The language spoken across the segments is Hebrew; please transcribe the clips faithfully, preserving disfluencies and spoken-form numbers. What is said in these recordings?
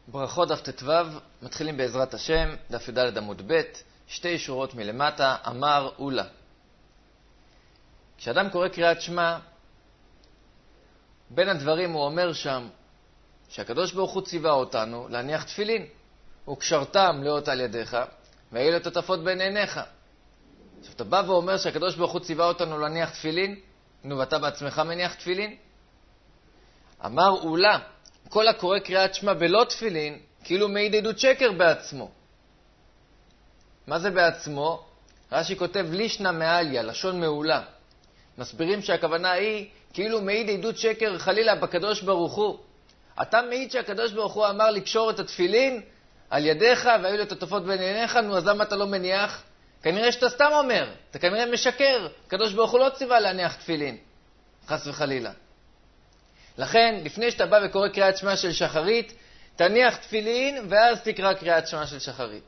ברכות דף ט"ו, מתחילים בעזרת השם, דף י"ד עמוד ב', שתי שורות מלמטה, אמר אולה. כשאדם קורא קריאת שמע, בין הדברים הוא אומר שם, שהקדוש ברוך הוא ציווה אותנו להניח תפילין, וקשרתם לאות על ידיך, והיו לו תטפות בין עיניך. עכשיו אתה בא ואומר שהקדוש ברוך הוא ציווה אותנו להניח תפילין, נו ואתה בעצמך מניח תפילין? אמר אולה, כל הקורא קריאת שמע בלא תפילין, כאילו מעיד עדות שקר בעצמו. מה זה בעצמו? רש"י כותב לישנא מעליא, לשון מעולה. מסבירים שהכוונה היא כאילו מעיד עדות שקר חלילה בקדוש ברוך הוא. אתה מעיד שהקדוש ברוך הוא אמר לקשור את התפילין על ידיך והיו לו תטפות בין עיניך, נו אז למה אתה לא מניח? כנראה שאתה סתם אומר, אתה כנראה משקר. הקדוש ברוך הוא לא ציווה להניח תפילין, חס וחלילה. לכן, לפני שאתה בא וקורא קריאת שמע של שחרית, תניח תפילין ואז תקרא קריאת שמע של שחרית.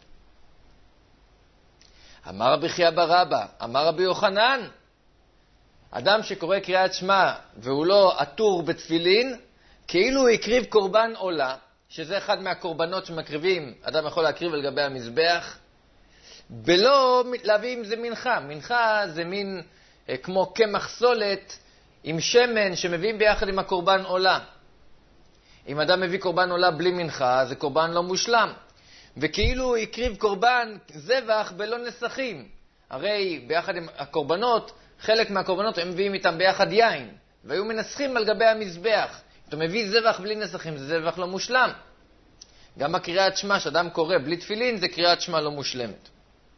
אמר רבי חייא בר אבא, אמר רבי יוחנן, אדם שקורא קריאת שמע והוא לא עטור בתפילין, כאילו הוא הקריב קורבן עולה, שזה אחד מהקורבנות שמקריבים, אדם יכול להקריב על גבי המזבח, בלא להביא עם זה מנחה. מנחה זה מין אה, כמו קמח סולת, עם שמן שמביאים ביחד עם הקורבן עולה. אם אדם מביא קורבן עולה בלי מנחה, זה קורבן לא מושלם. וכאילו הוא הקריב קורבן זבח בלא נסכים. הרי ביחד עם הקורבנות, חלק מהקורבנות הם מביאים איתם ביחד יין, והיו מנסחים על גבי המזבח. אתה מביא זבח בלי נסכים, זה זבח לא מושלם. גם הקריאת שמע שאדם קורא בלי תפילין, זה קריאת שמע לא מושלמת.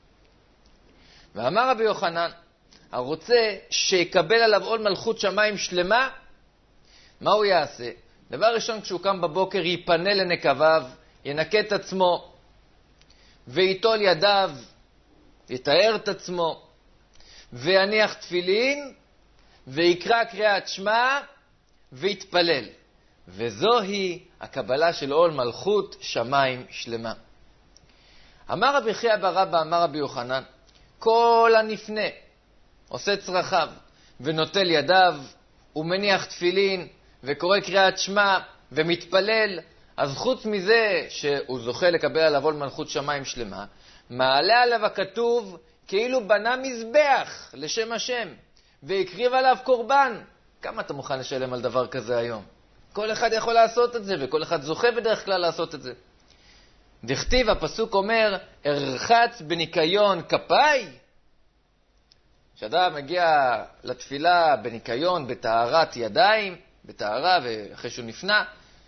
ואמר רבי יוחנן, הרוצה שיקבל עליו עול מלכות שמיים שלמה, מה הוא יעשה? דבר ראשון, כשהוא קם בבוקר, ייפנה לנקביו, ינקה את עצמו, ויטול ידיו, יתאר את עצמו, ויניח תפילין, ויקרא קריאת שמע, ויתפלל. וזוהי הקבלה של עול מלכות שמיים שלמה. אמר רבי חייא בר אבא, אמר רבי יוחנן, כל הנפנה, עושה צרכיו, ונוטל ידיו, ומניח תפילין, וקורא קריאת שמע, ומתפלל, אז חוץ מזה שהוא זוכה לקבל עליו עול מלכות שמיים שלמה, מעלה עליו הכתוב כאילו בנה מזבח לשם השם, והקריב עליו קורבן. כמה אתה מוכן לשלם על דבר כזה היום? כל אחד יכול לעשות את זה, וכל אחד זוכה בדרך כלל לעשות את זה. דכתיב, הפסוק אומר, ארחץ בניקיון כפיי. כשאדם מגיע לתפילה בניקיון, בטהרת ידיים, בטהרה ואחרי שהוא נפנה,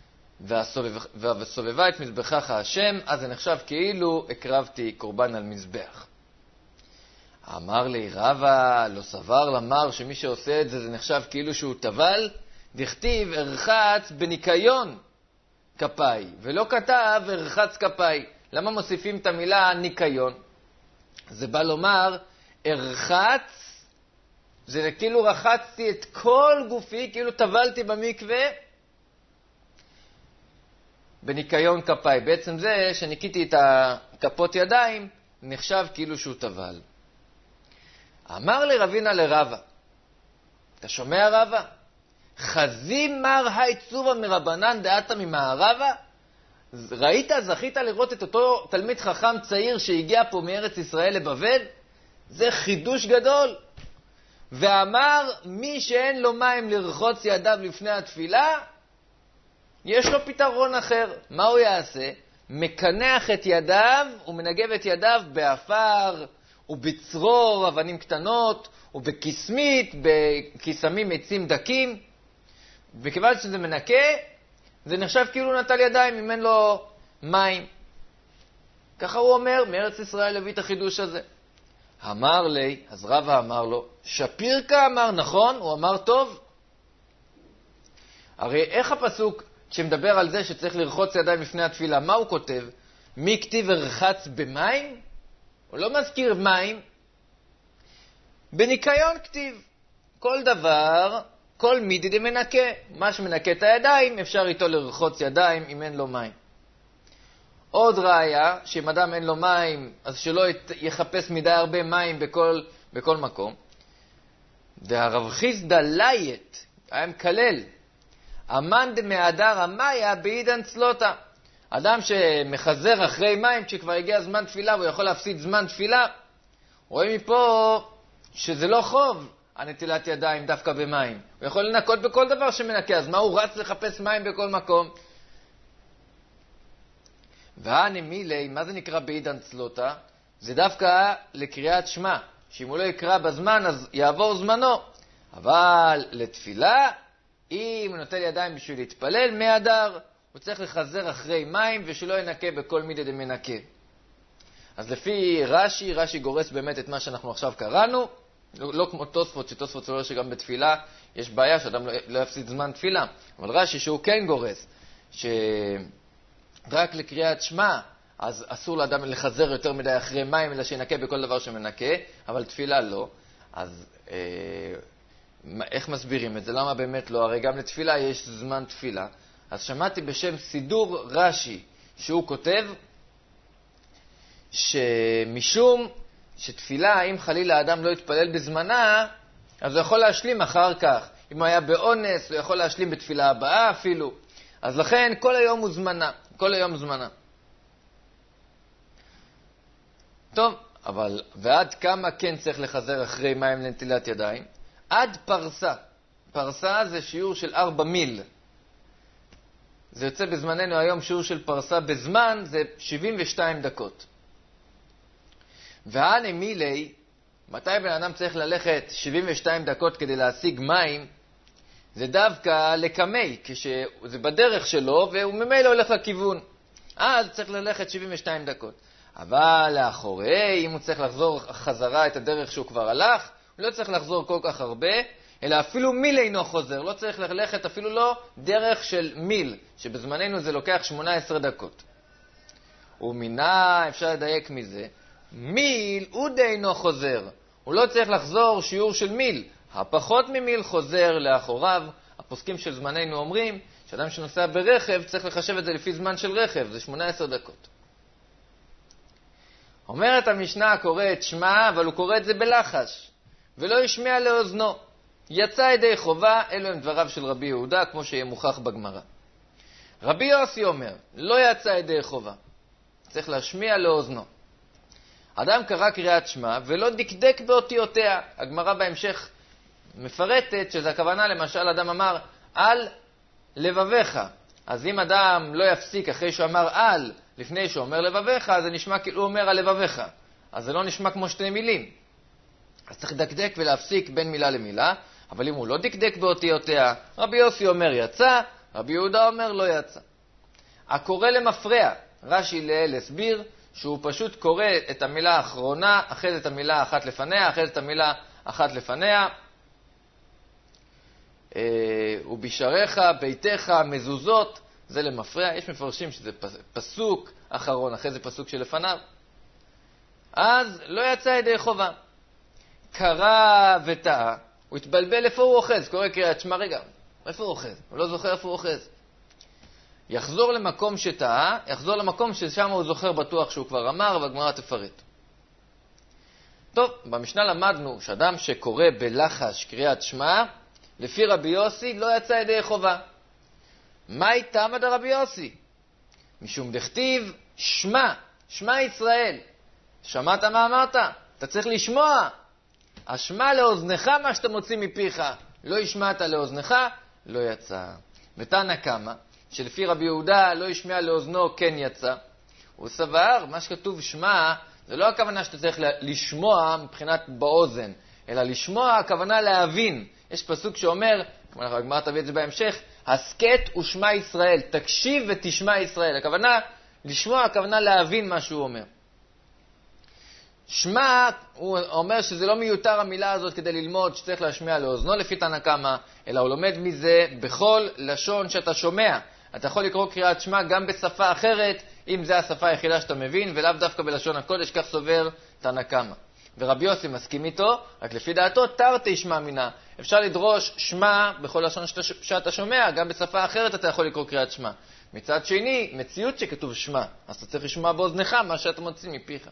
וסובבה את מזבחך השם, אז זה נחשב כאילו הקרבתי קורבן על מזבח. אמר לי רבא, לא סבר למר שמי שעושה את זה, זה נחשב כאילו שהוא טבל. דכתיב ארחץ בניקיון כפיי, ולא כתב ארחץ כפיי. למה מוסיפים את המילה ניקיון? זה בא לומר, ארחץ, זה כאילו רחצתי את כל גופי, כאילו טבלתי במקווה, בניקיון כפיי. בעצם זה שניקיתי את הכפות ידיים, נחשב כאילו שהוא טבל. אמר לרבינה לרבא, אתה שומע רבא? חזים מר העיצובה מרבנן דעתה ממערבה? ראית, זכית לראות את אותו תלמיד חכם צעיר שהגיע פה מארץ ישראל לבבל? זה חידוש גדול. ואמר, מי שאין לו מים לרחוץ ידיו לפני התפילה, יש לו פתרון אחר. מה הוא יעשה? מקנח את ידיו ומנגב את ידיו באפר ובצרור אבנים קטנות ובקסמית, בקסמים עצים דקים. וכיוון שזה מנקה, זה נחשב כאילו נטל ידיים אם אין לו מים. ככה הוא אומר, מארץ ישראל הביא את החידוש הזה. אמר לי, אז רבא אמר לו, שפירקה אמר, נכון? הוא אמר טוב. הרי איך הפסוק שמדבר על זה שצריך לרחוץ ידיים לפני התפילה, מה הוא כותב? מי כתיב הרחץ במים? הוא לא מזכיר מים. בניקיון כתיב. כל דבר, כל מידי דה מנקה. מה שמנקה את הידיים, אפשר איתו לרחוץ ידיים אם אין לו מים. עוד ראיה, שאם אדם אין לו מים, אז שלא יחפש מדי הרבה מים בכל, בכל מקום. והרב חיסדא לייט, היה מקלל, אמן דמהדר המאיה בעידן צלוטה. אדם שמחזר אחרי מים, כשכבר הגיע זמן תפילה, הוא יכול להפסיד זמן תפילה. רואים מפה שזה לא חוב, הנטילת ידיים דווקא במים. הוא יכול לנקות בכל דבר שמנקה, אז מה הוא רץ לחפש מים בכל מקום? והנה מילי, מה זה נקרא בעידן צלוטה? זה דווקא לקריאת שמע, שאם הוא לא יקרא בזמן אז יעבור זמנו. אבל לתפילה, אם הוא נוטל ידיים בשביל להתפלל, מהדר, הוא צריך לחזר אחרי מים ושלא ינקה בכל מידי דמנקה. אז לפי רש"י, רש"י גורס באמת את מה שאנחנו עכשיו קראנו, לא, לא כמו תוספות, שתוספות סובר שגם בתפילה יש בעיה שאדם לא, לא יפסיד זמן תפילה. אבל רש"י שהוא כן גורס, שרק לקריאת שמע, אז אסור לאדם לחזר יותר מדי אחרי מים, אלא שינקה בכל דבר שמנקה, אבל תפילה לא. אז אה, איך מסבירים את זה? למה באמת לא? הרי גם לתפילה יש זמן תפילה. אז שמעתי בשם סידור רש"י, שהוא כותב, שמשום שתפילה, אם חלילה האדם לא יתפלל בזמנה, אז הוא יכול להשלים אחר כך. אם הוא היה באונס, הוא יכול להשלים בתפילה הבאה אפילו. אז לכן כל היום הוא זמנה, כל היום זמנה. טוב, אבל ועד כמה כן צריך לחזר אחרי מים לנטילת ידיים? עד פרסה. פרסה זה שיעור של ארבע מיל. זה יוצא בזמננו היום שיעור של פרסה בזמן, זה שבעים ושתיים דקות. והנה מילי, מתי בן אדם צריך ללכת שבעים ושתיים דקות כדי להשיג מים? זה דווקא לקמי, כשזה בדרך שלו והוא ממילא הולך לכיוון. אז צריך ללכת שבעים ושתיים דקות. אבל לאחורי, אם הוא צריך לחזור חזרה את הדרך שהוא כבר הלך, הוא לא צריך לחזור כל כך הרבה, אלא אפילו מיל אינו חוזר. לא צריך ללכת אפילו לא דרך של מיל, שבזמננו זה לוקח שמונה עשרה דקות. ומינה, אפשר לדייק מזה, מיל הוא דיינו חוזר. הוא לא צריך לחזור שיעור של מיל. הפחות ממיל חוזר לאחוריו. הפוסקים של זמננו אומרים שאדם שנוסע ברכב צריך לחשב את זה לפי זמן של רכב, זה שמונה עשרה דקות. אומרת המשנה קורא את שמע, אבל הוא קורא את זה בלחש, ולא ישמע לאוזנו. יצא ידי חובה, אלו הם דבריו של רבי יהודה, כמו שיהיה מוכח בגמרא. רבי יוסי אומר, לא יצא ידי חובה. צריך להשמיע לאוזנו. אדם קרא קריאת שמע ולא דקדק באותיותיה. הגמרא בהמשך מפרטת שזה הכוונה, למשל אדם אמר על לבביך. אז אם אדם לא יפסיק אחרי שהוא אמר על לפני שהוא אומר לבביך, זה נשמע כאילו הוא אומר על לבביך. אז זה לא נשמע כמו שתי מילים. אז צריך לדקדק ולהפסיק בין מילה למילה. אבל אם הוא לא דקדק באותיותיה, רבי יוסי אומר יצא, רבי יהודה אומר לא יצא. הקורא למפרע, רש"י לאל הסביר שהוא פשוט קורא את המילה האחרונה, אחרי את המילה אחת לפניה, אחרי את המילה אחת לפניה. ובישריך, ביתך, מזוזות, זה למפרע. יש מפרשים שזה פסוק אחרון, אחרי זה פסוק שלפניו. אז לא יצא ידי חובה. קרא וטעה, הוא התבלבל איפה הוא אוחז, קורא קריאת שמע, רגע, איפה הוא אוחז? הוא לא זוכר איפה הוא אוחז. יחזור למקום שטעה, יחזור למקום ששם הוא זוכר בטוח שהוא כבר אמר, והגמרא תפרט. טוב, במשנה למדנו שאדם שקורא בלחש קריאת שמע, לפי רבי יוסי לא יצא ידי חובה. מה איתם עד רבי יוסי? משום דכתיב שמע, שמע ישראל. שמעת מה אמרת? אתה צריך לשמוע. השמע לאוזנך מה שאתה מוציא מפיך. לא ישמעת לאוזנך, לא יצא. ותנא קמא, שלפי רבי יהודה לא ישמע לאוזנו, כן יצא. הוא סבר, מה שכתוב שמע, זה לא הכוונה שאתה צריך לשמוע מבחינת באוזן, אלא לשמוע הכוונה להבין. יש פסוק שאומר, כמו הגמרא תביא את זה בהמשך, הסקט ושמע ישראל, תקשיב ותשמע ישראל. הכוונה לשמוע, הכוונה להבין מה שהוא אומר. שמע, הוא אומר שזה לא מיותר המילה הזאת כדי ללמוד שצריך להשמיע לאוזנו לפי תנא קמא, אלא הוא לומד מזה בכל לשון שאתה שומע. אתה יכול לקרוא קריאת שמע גם בשפה אחרת, אם זה השפה היחידה שאתה מבין, ולאו דווקא בלשון הקודש, כך סובר תנא קמא. ורבי יוסי מסכים איתו, רק לפי דעתו תרתי שמע מינה. אפשר לדרוש שמע בכל לשון שאתה, שאתה שומע, גם בשפה אחרת אתה יכול לקרוא קריאת שמע. מצד שני, מציאות שכתוב שמע, אז אתה צריך לשמוע באוזנך מה שאתה מוציא מפיך.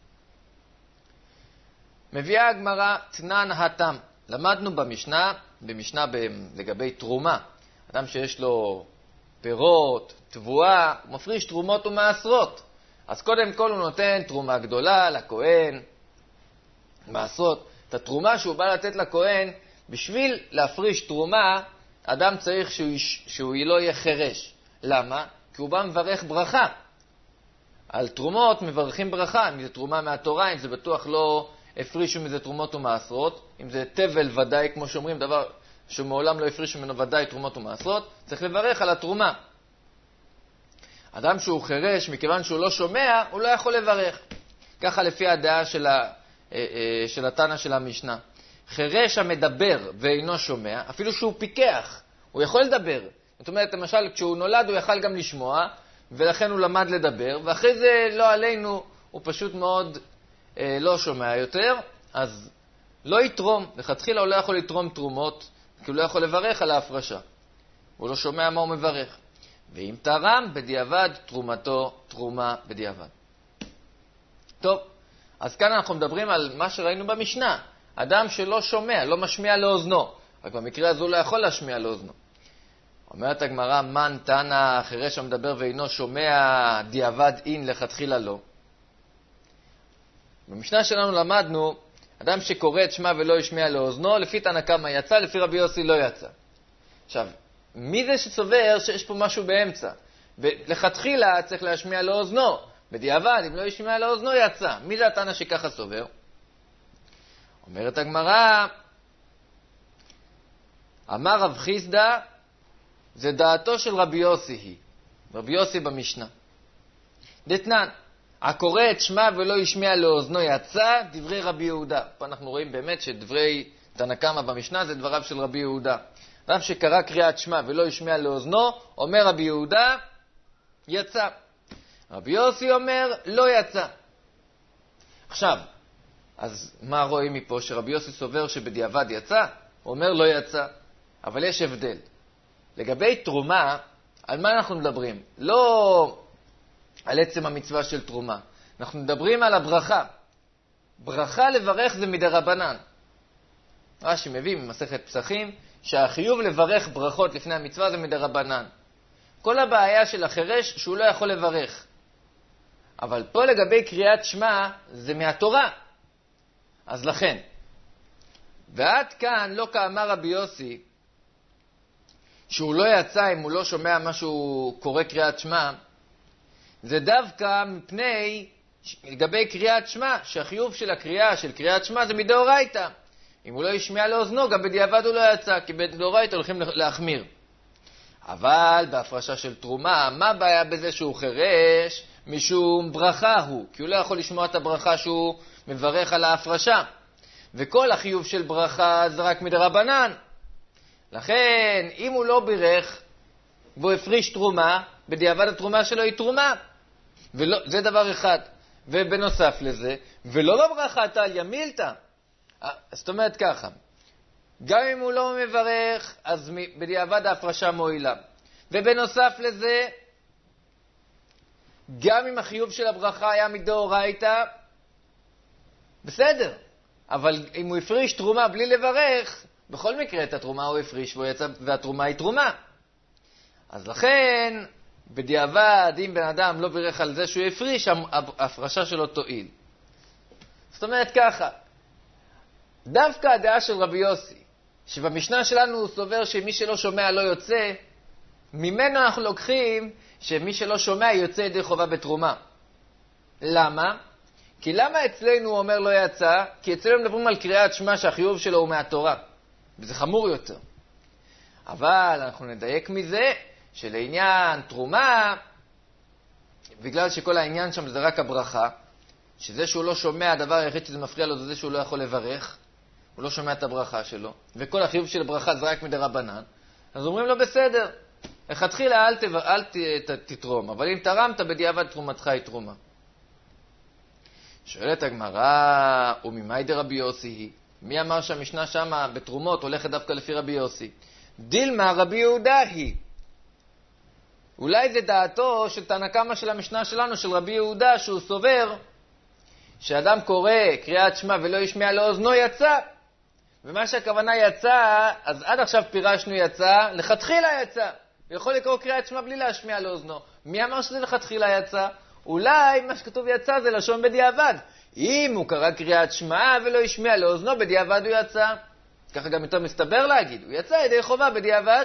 מביאה הגמרא תנן התם. למדנו במשנה, במשנה ב, לגבי תרומה. אדם שיש לו פירות, תבואה, הוא מפריש תרומות ומעשרות. אז קודם כל הוא נותן תרומה גדולה לכהן, מעשרות. את התרומה שהוא בא לתת לכהן, בשביל להפריש תרומה, אדם צריך שהוא, שהוא לא יהיה חרש. למה? כי הוא בא מברך ברכה. על תרומות מברכים ברכה, אם זה תרומה מהתורה, אם זה בטוח לא הפרישו מזה תרומות ומעשרות, אם זה תבל ודאי, כמו שאומרים, דבר שמעולם לא הפרישו ממנו ודאי תרומות ומעשרות, צריך לברך על התרומה. אדם שהוא חרש, מכיוון שהוא לא שומע, הוא לא יכול לברך. ככה לפי הדעה של, ה, של התנא של המשנה. חרש המדבר ואינו שומע, אפילו שהוא פיקח, הוא יכול לדבר. זאת אומרת, למשל, כשהוא נולד הוא יכל גם לשמוע, ולכן הוא למד לדבר, ואחרי זה לא עלינו, הוא פשוט מאוד אה, לא שומע יותר, אז לא יתרום. לכתחילה הוא לא יכול לתרום תרומות, כי הוא לא יכול לברך על ההפרשה. הוא לא שומע מה הוא מברך. ואם תרם, בדיעבד תרומתו תרומה בדיעבד. טוב, אז כאן אנחנו מדברים על מה שראינו במשנה. אדם שלא שומע, לא משמיע לאוזנו. רק במקרה הזה הוא לא יכול להשמיע לאוזנו. אומרת הגמרא, מן תנא חירש המדבר ואינו שומע דיעבד אין לכתחילה לא. במשנה שלנו למדנו, אדם שקורא את שמה ולא ישמיע לאוזנו, לפי תנא קמא יצא, לפי רבי יוסי לא יצא. עכשיו, מי זה שסובר שיש פה משהו באמצע? לכתחילה צריך להשמיע לאוזנו, בדיעבד, אם לא ישמיע לאוזנו יצא. מי זה התנא שככה סובר? אומרת הגמרא, אמר רב חיסדא, זה דעתו של רבי יוסי היא, רבי יוסי במשנה. דתנן, הקורא את שמה ולא ישמיע לאוזנו יצא, דברי רבי יהודה. פה אנחנו רואים באמת שדברי תנא קמא במשנה זה דבריו של רבי יהודה. אדם שקרא קריאת שמה ולא ישמיע לאוזנו, אומר רבי יהודה, יצא. רבי יוסי אומר, לא יצא. עכשיו, אז מה רואים מפה? שרבי יוסי סובר שבדיעבד יצא? הוא אומר לא יצא. אבל יש הבדל. לגבי תרומה, על מה אנחנו מדברים? לא על עצם המצווה של תרומה. אנחנו מדברים על הברכה. ברכה לברך זה מדרבנן. רש"י מביא ממסכת פסחים, שהחיוב לברך ברכות לפני המצווה זה מדרבנן. כל הבעיה של החרש שהוא לא יכול לברך. אבל פה לגבי קריאת שמה זה מהתורה. אז לכן. ועד כאן לא כאמר רבי יוסי, שהוא לא יצא אם הוא לא שומע משהו קורא קריאת שמה, זה דווקא מפני, לגבי קריאת שמה, שהחיוב של הקריאה של קריאת שמה זה מדאורייתא. אם הוא לא ישמיע לאוזנו, גם בדיעבד הוא לא יצא, כי בדאורייתא הולכים להחמיר. אבל בהפרשה של תרומה, מה הבעיה בזה שהוא חרש? משום ברכה הוא, כי הוא לא יכול לשמוע את הברכה שהוא מברך על ההפרשה. וכל החיוב של ברכה זה רק מדרבנן. לכן, אם הוא לא בירך והוא הפריש תרומה, בדיעבד התרומה שלו היא תרומה. ולא, זה דבר אחד. ובנוסף לזה, ולא בברכה תליא מילתא. זאת אומרת ככה, גם אם הוא לא מברך, אז בדיעבד ההפרשה מועילה. ובנוסף לזה, גם אם החיוב של הברכה היה מדאורייתא, בסדר. אבל אם הוא הפריש תרומה בלי לברך, בכל מקרה את התרומה הוא הפריש והתרומה היא תרומה. אז לכן, בדיעבד, אם בן אדם לא בירך על זה שהוא הפריש, ההפרשה שלו תועיל. זאת אומרת ככה, דווקא הדעה של רבי יוסי, שבמשנה שלנו הוא סובר שמי שלא שומע לא יוצא, ממנו אנחנו לוקחים שמי שלא שומע יוצא ידי חובה בתרומה. למה? כי למה אצלנו הוא אומר לא יצא? כי אצלנו מדברים על קריאת שמה שהחיוב שלו הוא מהתורה. וזה חמור יותר. אבל אנחנו נדייק מזה שלעניין תרומה, בגלל שכל העניין שם זה רק הברכה, שזה שהוא לא שומע, הדבר היחיד שזה מפריע לו זה זה שהוא לא יכול לברך, הוא לא שומע את הברכה שלו, וכל החיוב של הברכה זה רק מדרבנן, אז אומרים לו בסדר, לכתחילה אל, תב... אל ת... תתרום, אבל אם תרמת בדיעבד תרומתך היא תרומה. שואלת הגמרא, וממאי דרבי יוסי היא? מי אמר שהמשנה שמה בתרומות הולכת דווקא לפי רבי יוסי? דילמה רבי יהודה היא. אולי זה דעתו של תנא קמא של המשנה שלנו, של רבי יהודה, שהוא סובר שאדם קורא קריאת שמע ולא ישמיע לאוזנו יצא. ומה שהכוונה יצא, אז עד עכשיו פירשנו יצא, לכתחילה יצא. הוא יכול לקרוא קריאת שמע בלי להשמיע לאוזנו. מי אמר שזה לכתחילה יצא? אולי מה שכתוב יצא זה לשון בדיעבד. אם הוא קרא קריאת שמע ולא השמיע לאוזנו, בדיעבד הוא יצא. ככה גם יותר מסתבר להגיד, הוא יצא ידי חובה בדיעבד.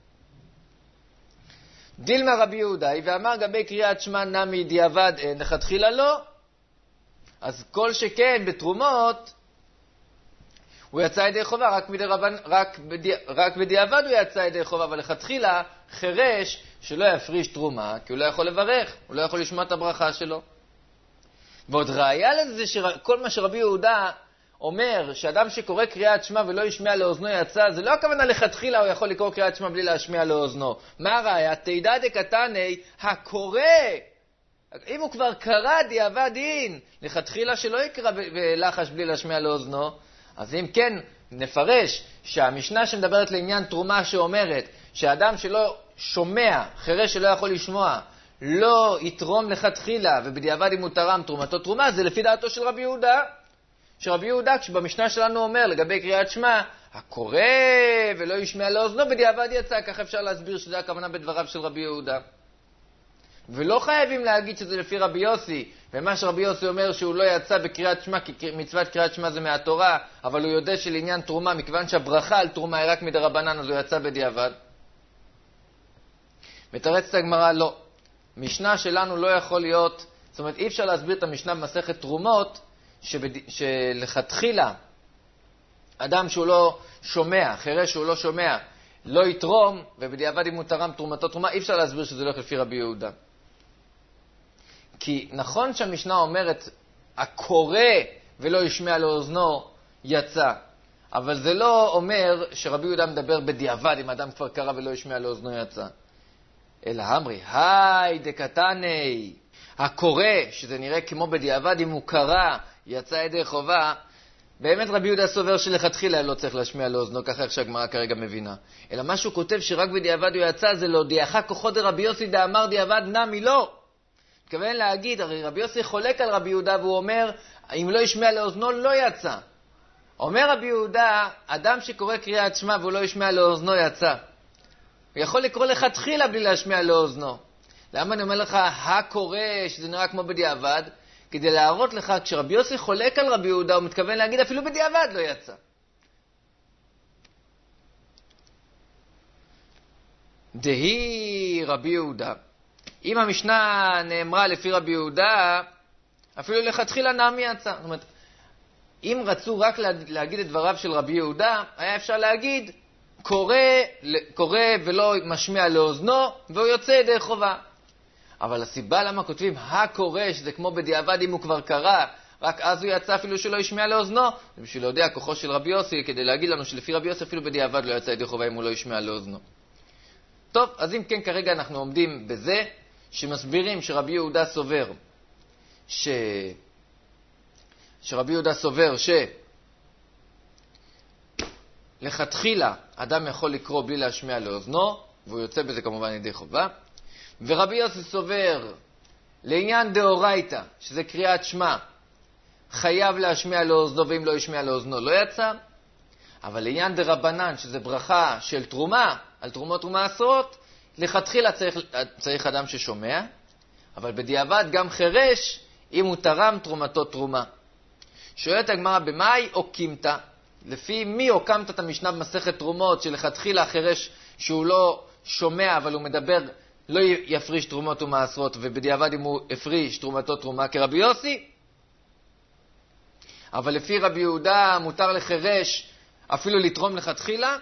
דילמה רבי יהודאי, ואמר גבי קריאת שמע נמי דיעבד אין, לכתחילה לא. אז כל שכן בתרומות, הוא יצא ידי חובה, רק, רבן, רק, בדי, רק בדיעבד הוא יצא ידי חובה, אבל לכתחילה חרש שלא יפריש תרומה, כי הוא לא יכול לברך, הוא לא יכול לשמוע את הברכה שלו. ועוד ראיה לזה שכל מה שרבי יהודה אומר, שאדם שקורא קריאת שמע ולא ישמיע לאוזנו יצא, זה לא הכוונה לכתחילה הוא יכול לקרוא קריאת שמע בלי להשמיע לאוזנו. מה הראיה? תידא דקתני, הקורא, אם הוא כבר קרא דיעבד דין, לכתחילה שלא יקרא בלחש בלי להשמיע לאוזנו, אז אם כן, נפרש שהמשנה שמדברת לעניין תרומה שאומרת שאדם שלא שומע, חרש שלא יכול לשמוע, לא יתרום לכתחילה, ובדיעבד אם הוא תרם תרומתו תרומה, זה לפי דעתו של רבי יהודה. שרבי יהודה, כשבמשנה שלנו אומר לגבי קריאת שמע, הקורא ולא ישמיע לאוזנו, בדיעבד יצא, כך אפשר להסביר שזה הכוונה בדבריו של רבי יהודה. ולא חייבים להגיד שזה לפי רבי יוסי, ומה שרבי יוסי אומר שהוא לא יצא בקריאת שמע, כי מצוות קריאת שמע זה מהתורה, אבל הוא יודע שלעניין תרומה, מכיוון שהברכה על תרומה היא רק מדרבנן, אז הוא יצא בדיעבד. מתרצת הגמרא, לא. משנה שלנו לא יכול להיות, זאת אומרת, אי אפשר להסביר את המשנה במסכת תרומות, שבד... שלכתחילה, אדם שהוא לא שומע, חרש שהוא לא שומע, לא יתרום, ובדיעבד אם הוא תרם תרומתו תרומה, אי אפשר להסביר שזה לא לפי רבי יהודה. כי נכון שהמשנה אומרת, הקורא ולא ישמיע לאוזנו יצא, אבל זה לא אומר שרבי יהודה מדבר בדיעבד, אם אדם כבר קרא ולא ישמיע לאוזנו יצא. אלא אמרי, היי דקתני, הקורא, שזה נראה כמו בדיעבד, אם הוא קרא, יצא ידי חובה, באמת רבי יהודה סובר שלכתחילה לא צריך להשמיע לאוזנו, ככה איך שהגמרא כרגע מבינה. אלא מה שהוא כותב שרק בדיעבד הוא יצא, זה לא דיעך כוחו דרבי יוסי דאמר דיעבד נמי לא. מתכוון להגיד, הרי רבי יוסי חולק על רבי יהודה, והוא אומר, אם לא ישמיע לאוזנו לא יצא. אומר רבי יהודה, אדם שקורא קריאת שמע והוא לא ישמיע לאוזנו יצא. הוא יכול לקרוא לכתחילה בלי להשמיע לאוזנו. למה אני אומר לך, הקורא, שזה נראה כמו בדיעבד? כדי להראות לך, כשרבי יוסי חולק על רבי יהודה, הוא מתכוון להגיד, אפילו בדיעבד לא יצא. דהי רבי יהודה. אם המשנה נאמרה לפי רבי יהודה, אפילו לכתחילה נמי יצא. זאת אומרת, אם רצו רק להגיד את דבריו של רבי יהודה, היה אפשר להגיד, קורא, קורא ולא משמיע לאוזנו, והוא יוצא ידי חובה. אבל הסיבה למה כותבים הקורא, שזה כמו בדיעבד אם הוא כבר קרא, רק אז הוא יצא אפילו שלא ישמיע לאוזנו, זה בשביל להודיע כוחו של רבי יוסי, כדי להגיד לנו שלפי רבי יוסי אפילו בדיעבד לא יצא ידי חובה אם הוא לא ישמיע לאוזנו. טוב, אז אם כן כרגע אנחנו עומדים בזה, שמסבירים שרבי יהודה סובר, ש... שרבי יהודה סובר ש... לכתחילה אדם יכול לקרוא בלי להשמיע לאוזנו, והוא יוצא בזה כמובן ידי חובה. ורבי יוסי סובר לעניין דאורייתא, שזה קריאת שמע, חייב להשמיע לאוזנו, ואם לא ישמיע לאוזנו לא יצא. אבל לעניין דרבנן, שזה ברכה של תרומה, על תרומות ומעשרות, לכתחילה צריך, צריך אדם ששומע, אבל בדיעבד גם חרש, אם הוא תרם תרומתו תרומה. שואלת הגמרא, במאי אוקימת? לפי מי אוקמת את המשנה במסכת תרומות, שלכתחילה חרש שהוא לא שומע, אבל הוא מדבר, לא יפריש תרומות ומעשרות, ובדיעבד אם הוא הפריש תרומתו תרומה כרבי יוסי? אבל לפי רבי יהודה מותר לחרש אפילו לתרום לכתחילה?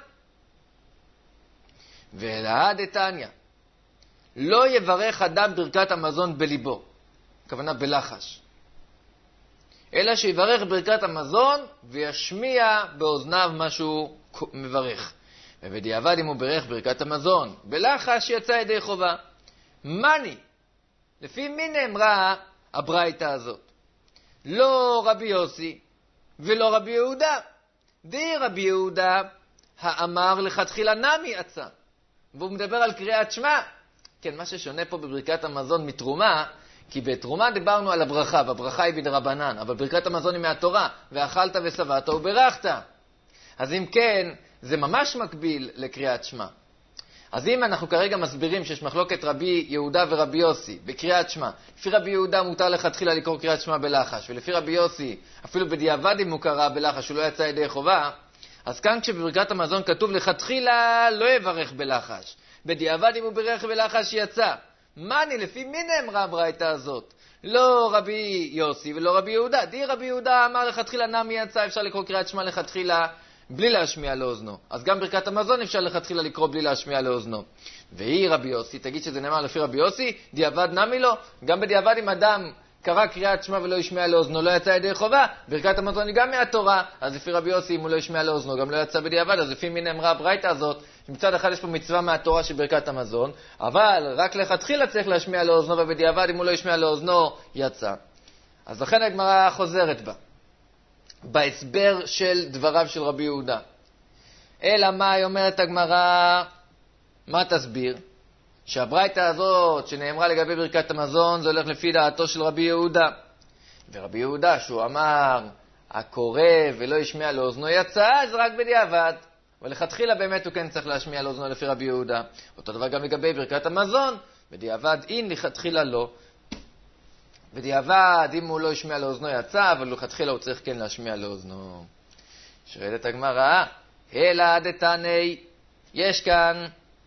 ולעד דתניא, לא יברך אדם ברכת המזון בליבו, הכוונה בלחש, אלא שיברך ברכת המזון וישמיע באוזניו משהו מברך. ובדיעבד אם הוא ברך ברכת המזון בלחש, יצא ידי חובה. מני, לפי מי נאמרה הברייתא הזאת? לא רבי יוסי ולא רבי יהודה. די רבי יהודה האמר לכתחילה נמי יצא, והוא מדבר על קריאת שמע. כן, מה ששונה פה בברכת המזון מתרומה, כי בתרומה דיברנו על הברכה, והברכה היא בדרבנן, אבל ברכת המזון היא מהתורה, ואכלת ושבעת וברכת. אז אם כן, זה ממש מקביל לקריאת שמע. אז אם אנחנו כרגע מסבירים שיש מחלוקת רבי יהודה ורבי יוסי בקריאת שמע, לפי רבי יהודה מותר לכתחילה לקרוא קריאת שמע בלחש, ולפי רבי יוסי אפילו בדיעבד אם הוא קרא בלחש הוא לא יצא ידי חובה, אז כאן כשבברכת המזון כתוב לכתחילה לא יברך בלחש, בדיעבד אם הוא ברך בלחש יצא. מה אני, לפי מי נאמרה הברייתא הזאת? לא רבי יוסי ולא רבי יהודה. די רבי יהודה אמר לכתחילה נמי יצא, אפשר לקרוא קריאת שמע לכתחילה בלי להשמיע לאוזנו. אז גם ברכת המזון אפשר לכתחילה לקרוא בלי להשמיע לאוזנו. והיא רבי יוסי, תגיד שזה נאמר לפי רבי יוסי, דיעבד נמי לו. גם בדיעבד אם אדם קרא קריאת שמע ולא ישמיע לאוזנו לא יצא ידי חובה, ברכת המזון היא גם מהתורה, אז לפי רבי יוסי אם הוא לא ישמיע לאוזנו גם לא יצא בדיעבד. אז לפי מי נאמרה הברייתא הזאת, מצד אחד יש פה מצווה מהתורה של ברכת המזון, אבל רק לכתחילה צריך להשמיע לאוזנו, ובדיעבד אם הוא לא ישמיע לאוזנו יצא. אז לכן הגמרא חוזרת בה בהסבר של דבריו של רבי יהודה. אלא מה היא אומרת הגמרא? מה תסביר? שהברייתא הזאת שנאמרה לגבי ברכת המזון זה הולך לפי דעתו של רבי יהודה. ורבי יהודה שהוא אמר הקורא ולא ישמיע לאוזנו יצא, אז רק בדיעבד. ולכתחילה באמת הוא כן צריך להשמיע לאוזנו לפי רבי יהודה. אותו דבר גם לגבי ברכת המזון, בדיעבד אין, לכתחילה לא. בדיעבד אם הוא לא ישמיע לאוזנו יצא, אבל לכתחילה הוא צריך כן להשמיע לאוזנו. שואלת הגמרא, אלא דתני, יש כאן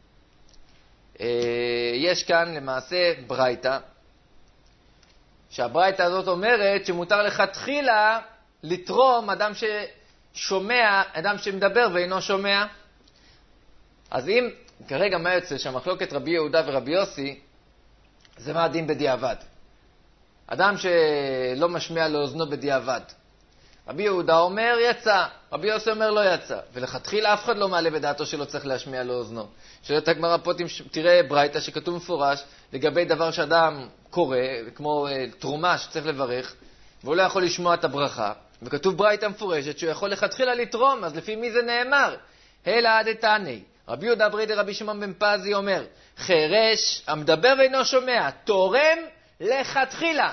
יש כאן למעשה ברייתא, שהברייתא הזאת אומרת שמותר לכתחילה לתרום אדם ששומע, אדם שמדבר ואינו שומע. אז אם כרגע מה יוצא שהמחלוקת רבי יהודה ורבי יוסי זה מה הדין בדיעבד, אדם שלא משמיע לאוזנו בדיעבד, רבי יהודה אומר יצא, רבי יוסי אומר לא יצא, ולכתחילה אף אחד לא מעלה בדעתו שלא צריך להשמיע לאוזנו. שואלת הגמרא פה תראה ברייתא שכתוב מפורש לגבי דבר שאדם קורא, כמו תרומה שצריך לברך, והוא לא יכול לשמוע את הברכה, וכתוב ברייתא מפורשת שהוא יכול לכתחילה לתרום. אז לפי מי זה נאמר? אלא דתני, רבי יהודה ברי דרבי שמעון בן פזי אומר, חירש המדבר ואינו שומע תורם לכתחילה.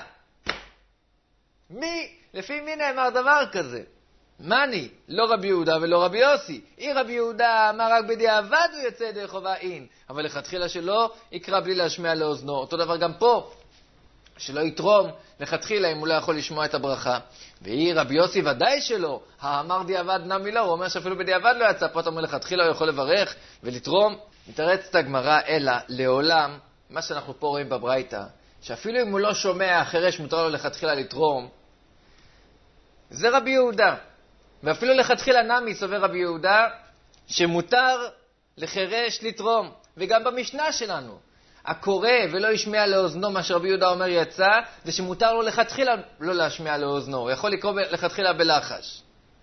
מי? לפי מי נאמר דבר כזה? מני, לא רבי יהודה ולא רבי יוסי. אי רבי יהודה אמר רק בדיעבד הוא יצא ידי חובה אין, אבל לכתחילה שלא יקרא בלי להשמיע לאוזנו. אותו דבר גם פה, שלא יתרום לכתחילה אם הוא לא יכול לשמוע את הברכה. ואי רבי יוסי ודאי שלא, האמר דיעבד נמי לו, הוא אומר שאפילו בדיעבד לא יצא, פה אתה אומר לכתחילה הוא יכול לברך ולתרום. מתרצת הגמרא, אלא לעולם, מה שאנחנו פה רואים בברייתא, שאפילו אם הוא לא שומע חירש מותר לו לכתחילה לתרום, זה רבי יהודה. ואפילו לכתחילה נמי סובר רבי יהודה שמותר לחירש לתרום. וגם במשנה שלנו, הקורא ולא ישמיע לאוזנו, מה שרבי יהודה אומר יצא, זה שמותר לו לכתחילה לא להשמיע לאוזנו. הוא יכול לקרוא לכתחילה בלחש.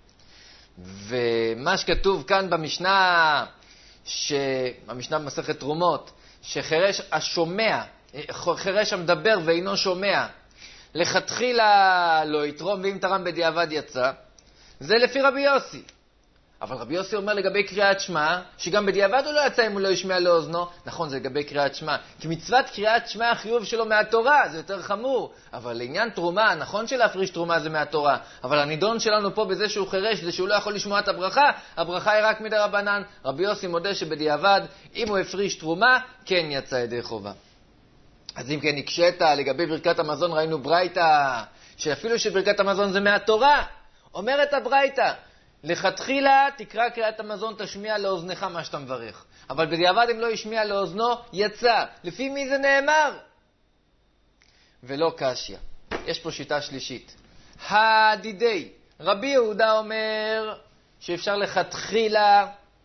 ומה שכתוב כאן במשנה, המשנה במסכת תרומות, שחירש השומע, חירש המדבר ואינו שומע, לכתחילה לא יתרום, ואם תרם בדיעבד יצא, זה לפי רבי יוסי. אבל רבי יוסי אומר לגבי קריאת שמע, שגם בדיעבד הוא לא יצא אם הוא לא ישמיע לאוזנו. נכון, זה לגבי קריאת שמע, כי מצוות קריאת שמע החיוב שלו מהתורה, זה יותר חמור. אבל לעניין תרומה, נכון שלהפריש תרומה זה מהתורה, אבל הנידון שלנו פה בזה שהוא חירש, זה שהוא לא יכול לשמוע את הברכה, הברכה היא רק מדרבנן. רבי יוסי מודה שבדיעבד, אם הוא הפריש תרומה, כן יצא ידי חובה. אז אם כן הקשית לגבי ברכת המזון, ראינו ברייתא, שאפילו שברכת המזון זה מהתורה. אומרת הברייתא, לכתחילה תקרא קריאת המזון, תשמיע לאוזנך מה שאתה מברך. אבל בדיעבד אם לא ישמיע לאוזנו, יצא. לפי מי זה נאמר? ולא קשיא. יש פה שיטה שלישית. הדידי, רבי יהודה אומר שאפשר לכתחילה,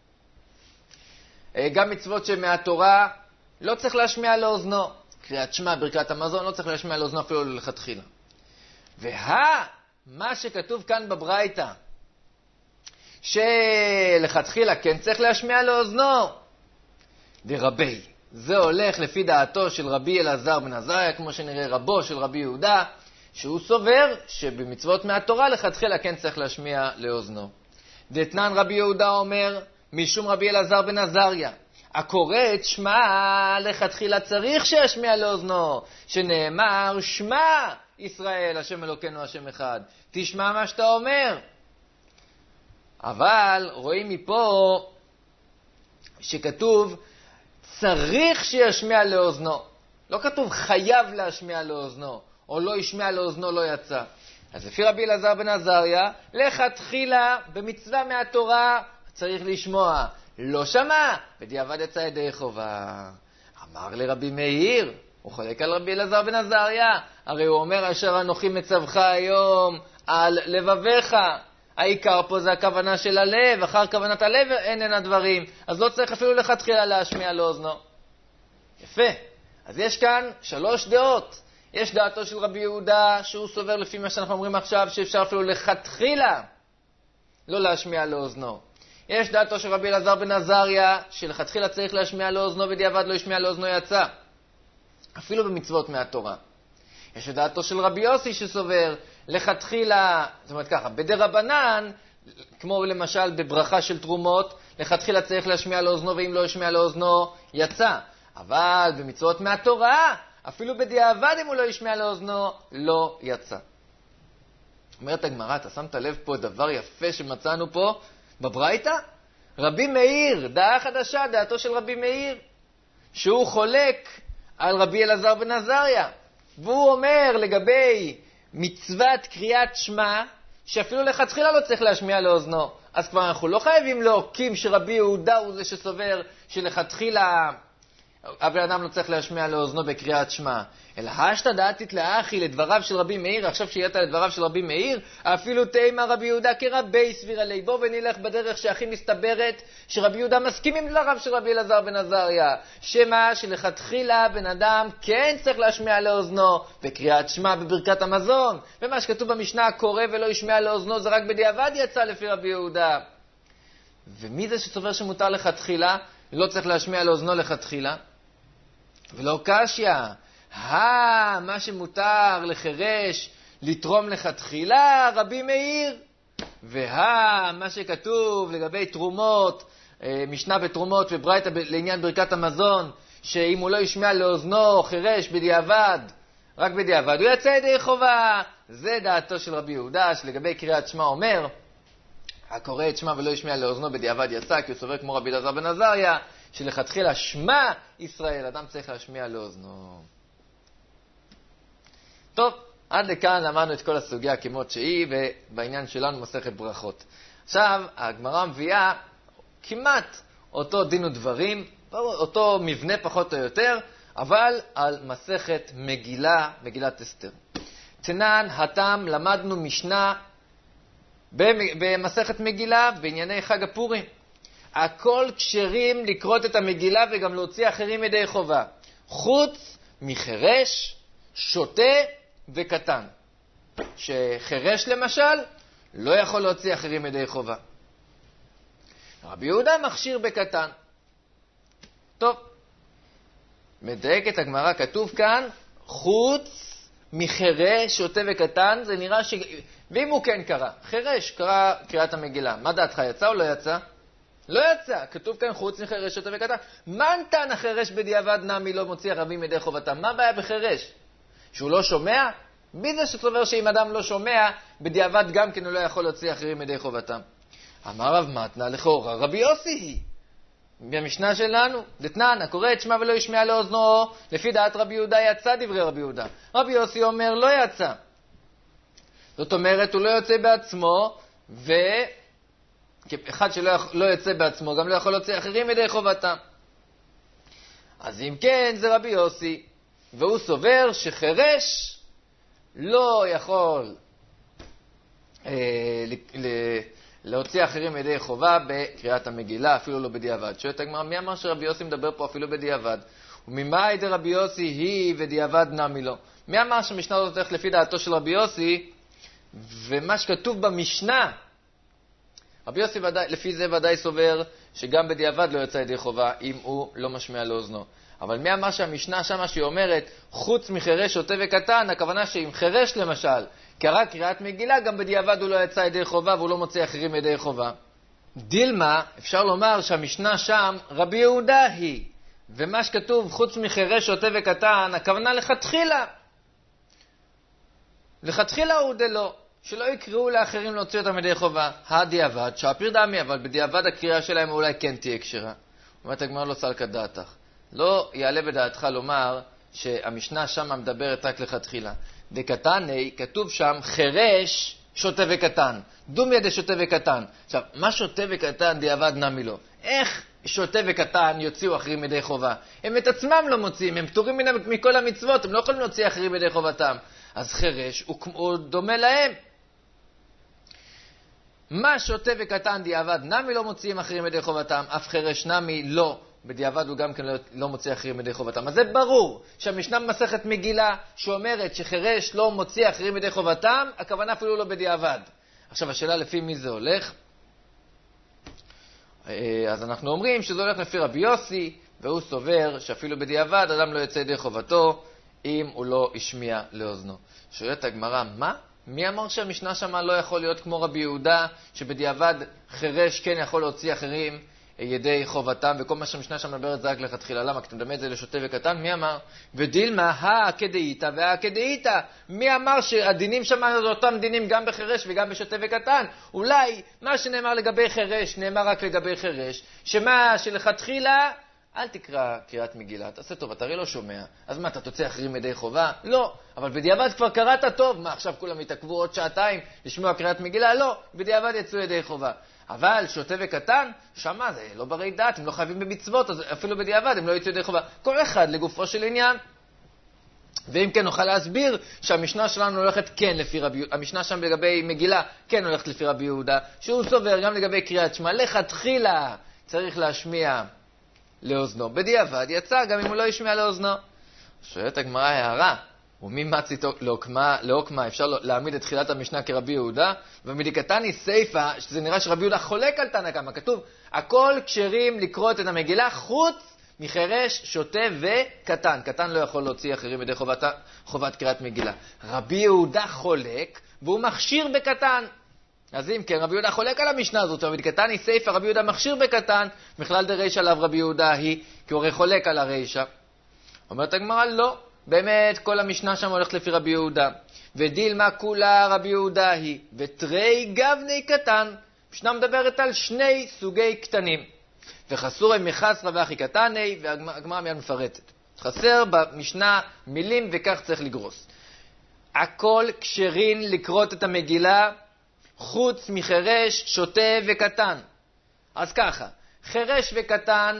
גם מצוות שמהתורה, לא צריך להשמיע לאוזנו. קריאת שמע, ברכת המזון, לא צריך להשמיע לאוזנו אפילו לכתחילה. וה, מה שכתוב כאן בברייתא, שלכתחילה כן צריך להשמיע לאוזנו, דרבי, זה הולך לפי דעתו של רבי אלעזר בן עזריה, כמו שנראה רבו של רבי יהודה, שהוא סובר שבמצוות מהתורה לכתחילה כן צריך להשמיע לאוזנו. דתנן רבי יהודה אומר, משום רבי אלעזר בן עזריה, הקורא את שמע לכתחילה צריך שישמיע לאוזנו, שנאמר שמע ישראל השם אלוקינו השם אחד, תשמע מה שאתה אומר. אבל רואים מפה שכתוב צריך שישמיע לאוזנו. לא כתוב חייב להשמיע לאוזנו, או לא ישמיע לאוזנו לא יצא. אז לפי רבי אלעזר בן עזריה, לכתחילה במצווה מהתורה צריך לשמוע. לא שמע, בדיעבד יצא ידי חובה. אמר לרבי מאיר, הוא חולק על רבי אלעזר בן עזריה, הרי הוא אומר אשר אנוכי מצווך היום על לבביך. העיקר פה זה הכוונה של הלב, אחר כוונת הלב אין אין הדברים, אז לא צריך אפילו לכתחילה להשמיע לאוזנו. יפה. אז יש כאן שלוש דעות. יש דעתו של רבי יהודה שהוא סובר לפי מה שאנחנו אומרים עכשיו שאפשר אפילו לכתחילה לא להשמיע לאוזנו. יש דעתו של רבי אלעזר בן עזריה שלכתחילה צריך להשמיע לאוזנו ובדיעבד לא ישמיע לאוזנו יצא. אפילו במצוות מהתורה. יש דעתו של רבי יוסי שסובר לכתחילה, זאת אומרת ככה, בדרבנן, כמו למשל בברכה של תרומות, לכתחילה צריך להשמיע לאוזנו ואם לא ישמיע לאוזנו יצא. אבל במצוות מהתורה, אפילו בדיעבד אם הוא לא ישמיע לאוזנו, לא יצא. אומרת הגמרא, אתה שמת לב פה דבר יפה שמצאנו פה בברייתא? רבי מאיר, דעה חדשה, דעתו של רבי מאיר, שהוא חולק על רבי אלעזר בן עזריה. והוא אומר לגבי מצוות קריאת שמע, שאפילו לכתחילה לא צריך להשמיע לאוזנו. אז כבר אנחנו לא חייבים להוקים שרבי יהודה הוא זה שסובר שלכתחילה הבן אדם לא צריך להשמיע לאוזנו בקריאת שמע. אלא השתא דעתית לאחי לדבריו של רבי מאיר, עכשיו שהיית לדבריו של רבי מאיר, אפילו תימא רבי יהודה כרבי סביר עלי. בוא ונלך בדרך שהכי מסתברת שרבי יהודה מסכים עם דבריו של רבי אלעזר בן עזריה. שמה שלכתחילה בן אדם כן צריך להשמיע לאוזנו בקריאת שמע בברכת המזון. ומה שכתוב במשנה הקורא ולא ישמיע לאוזנו זה רק בדיעבד יצא לפי רבי יהודה. ומי זה שסובר שמותר לכתחילה? לא צריך להשמיע לאוזנו לכתחילה. ולא קשיא, הא, מה שמותר לחרש לתרום לכתחילה, רבי מאיר. והא, מה שכתוב לגבי תרומות, משנה בתרומות וברייתא לעניין ברכת המזון, שאם הוא לא ישמיע לאוזנו חרש בדיעבד, רק בדיעבד, הוא יצא ידי חובה. זה דעתו של רבי יהודה, שלגבי קריאת שמע אומר, הקורא את שמע ולא ישמיע לאוזנו בדיעבד יצא, כי הוא סובר כמו רבי אלעזר בן עזריה, שלכתחילה שמע ישראל, אדם צריך להשמיע לאוזנו. טוב, עד לכאן למדנו את כל הסוגיה כמות שהיא, ובעניין שלנו מסכת ברכות. עכשיו, הגמרא מביאה כמעט אותו דין ודברים, אותו מבנה פחות או יותר, אבל על מסכת מגילה, מגילת אסתר. תנן, התם, למדנו משנה במסכת מגילה בענייני חג הפורים. הכל כשרים לקרות את המגילה וגם להוציא אחרים ידי חובה. חוץ מחרש, שוטה וקטן. שחרש למשל לא יכול להוציא אחרים ידי חובה. רבי יהודה מכשיר בקטן. טוב, מדייק את הגמרא, כתוב כאן, חוץ מחרש, שוטה וקטן, זה נראה ש... ואם הוא כן קרא, חרש קרא קריאת המגילה, מה דעתך, יצא או לא יצא? לא יצא, כתוב כאן חוץ מחרש, שוטה וקטן. מה נתן החרש בדיעבד נמי לא מוציא רבים ידי חובתם? מה הבעיה בחרש? שהוא לא שומע? מי זה שסובר שאם אדם לא שומע, בדיעבד גם כן הוא לא יכול להוציא אחרים ידי חובתם? אמר רב מתנה לכאורה, רבי יוסי היא. במשנה שלנו, דתנן, הקורא את שמע ולא ישמיע לאוזנו, לפי דעת רבי יהודה יצא דברי רבי יהודה. רבי יוסי אומר לא יצא. זאת אומרת, הוא לא יוצא בעצמו, ואחד שלא לא יוצא בעצמו, גם לא יכול להוציא אחרים ידי חובתם. אז אם כן, זה רבי יוסי, והוא סובר שחרש לא יכול אה, ל, ל, להוציא אחרים ידי חובה בקריאת המגילה, אפילו לא בדיעבד. שואלת הגמרא, מי אמר שרבי יוסי מדבר פה אפילו בדיעבד? וממה ידי רבי יוסי היא ודיעבד נמי לו? מי אמר שהמשנה הזאת הולכת לפי דעתו של רבי יוסי, ומה שכתוב במשנה, רבי יוסי ודאי, לפי זה ודאי סובר שגם בדיעבד לא יוצא ידי חובה אם הוא לא משמיע לאוזנו. אבל מי אמר שהמשנה שמה שהיא אומרת, חוץ מחרש, שוטה וקטן, הכוונה שאם חרש למשל, קרא קריאת מגילה, גם בדיעבד הוא לא יצא ידי חובה והוא לא מוציא אחרים ידי חובה. דילמה, אפשר לומר שהמשנה שם, רבי יהודה היא, ומה שכתוב חוץ מחרש, שוטה וקטן, הכוונה לכתחילה. לכתחילה הוא דלא, שלא יקראו לאחרים להוציא אותם ידי חובה. הדיעבד, שהפיר דמי, אבל בדיעבד הקריאה שלהם אולי כן תהיה קשרה. אומרת הגמרא לא סלקא דעתך. לא יעלה בדעתך לומר שהמשנה שם מדברת רק לכתחילה. דקתני, כתוב שם חירש שוטה וקטן. דומיה דשוטה וקטן. עכשיו, מה שוטה וקטן דיעבד נמי לו? איך שוטה וקטן יוציאו אחרים ידי חובה? הם את עצמם לא מוציאים, הם פטורים מכל המצוות, הם לא יכולים להוציא אחרים ידי חובתם. אז חירש הוא, הוא דומה להם. מה שוטה וקטן דיעבד נמי לא מוציאים אחרים ידי חובתם, אף חירש נמי לא. בדיעבד הוא גם כן לא, לא מוציא אחרים ידי חובתם. אז זה ברור שהמשנה במסכת מגילה שאומרת שחירש לא מוציא אחרים ידי חובתם, הכוונה אפילו לא בדיעבד. עכשיו השאלה לפי מי זה הולך? אז אנחנו אומרים שזה הולך לפי רבי יוסי, והוא סובר שאפילו בדיעבד אדם לא יוצא ידי חובתו אם הוא לא השמיע לאוזנו. שואלת הגמרא, מה? מי אמר שהמשנה שמה לא יכול להיות כמו רבי יהודה, שבדיעבד חירש כן יכול להוציא אחרים ידי חובתם, וכל מה שהמשנה שם מדברת זה רק לכתחילה? למה? כי אתה מדמה את זה לשוטה וקטן? מי אמר? ודילמה, הכדאיתא והכדאיתא. מי אמר שהדינים שם זה אותם דינים גם בחירש וגם בשוטה וקטן? אולי מה שנאמר לגבי חירש נאמר רק לגבי חירש, שמה שלכתחילה אל תקרא קריאת מגילה, תעשה טוב, אתה הרי לא שומע. אז מה, אתה תוצא אחרים ידי חובה? לא. אבל בדיעבד כבר קראת טוב. מה, עכשיו כולם יתעכבו עוד שעתיים לשמוע קריאת מגילה? לא. בדיעבד יצאו ידי חובה. אבל שוטה וקטן, שמה זה לא ברי דת, הם לא חייבים במצוות, אז אפילו בדיעבד הם לא יצאו ידי חובה. כל אחד לגופו של עניין. ואם כן נוכל להסביר שהמשנה שלנו הולכת כן לפי רבי יהודה, המשנה שם לגבי מגילה כן הולכת לפי רבי יהודה, שהוא סובר גם לגבי קריאת שמע, לכתחילה צריך להשמיע לאוזנו. בדיעבד יצא גם אם הוא לא ישמיע לאוזנו. שואלת הגמרא הערה, ומי מצי לעוקמה, לעוקמה אפשר להעמיד את תחילת המשנה כרבי יהודה, ומדיקתני סייפה, שזה נראה שרבי יהודה חולק על תנא קמא, כתוב, הכל כשרים לקרוא את המגילה חוץ מחירש, שוטה וקטן. קטן לא יכול להוציא אחרים ידי חובת, חובת קריאת מגילה. רבי יהודה חולק, והוא מכשיר בקטן. אז אם כן, רבי יהודה חולק על המשנה הזאת, ומדיקתני סייפה, רבי יהודה מכשיר בקטן, בכלל דריש עליו רבי יהודה היא, כי הוא הרי חולק על הרישה. אומרת הגמרא, לא. באמת כל המשנה שם הולכת לפי רבי יהודה. ודילמה כולה רבי יהודה היא, ותרי גבני קטן. המשנה מדברת על שני סוגי קטנים. וחסורי מחסרא ואחי קטני, והגמרא מיד מפרטת. חסר במשנה מילים וכך צריך לגרוס. הכל כשרין לקרות את המגילה, חוץ מחירש, שוטה וקטן. אז ככה, חירש וקטן,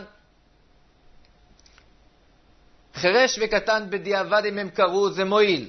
חירש וקטן בדיעבד אם הם קראו זה מועיל,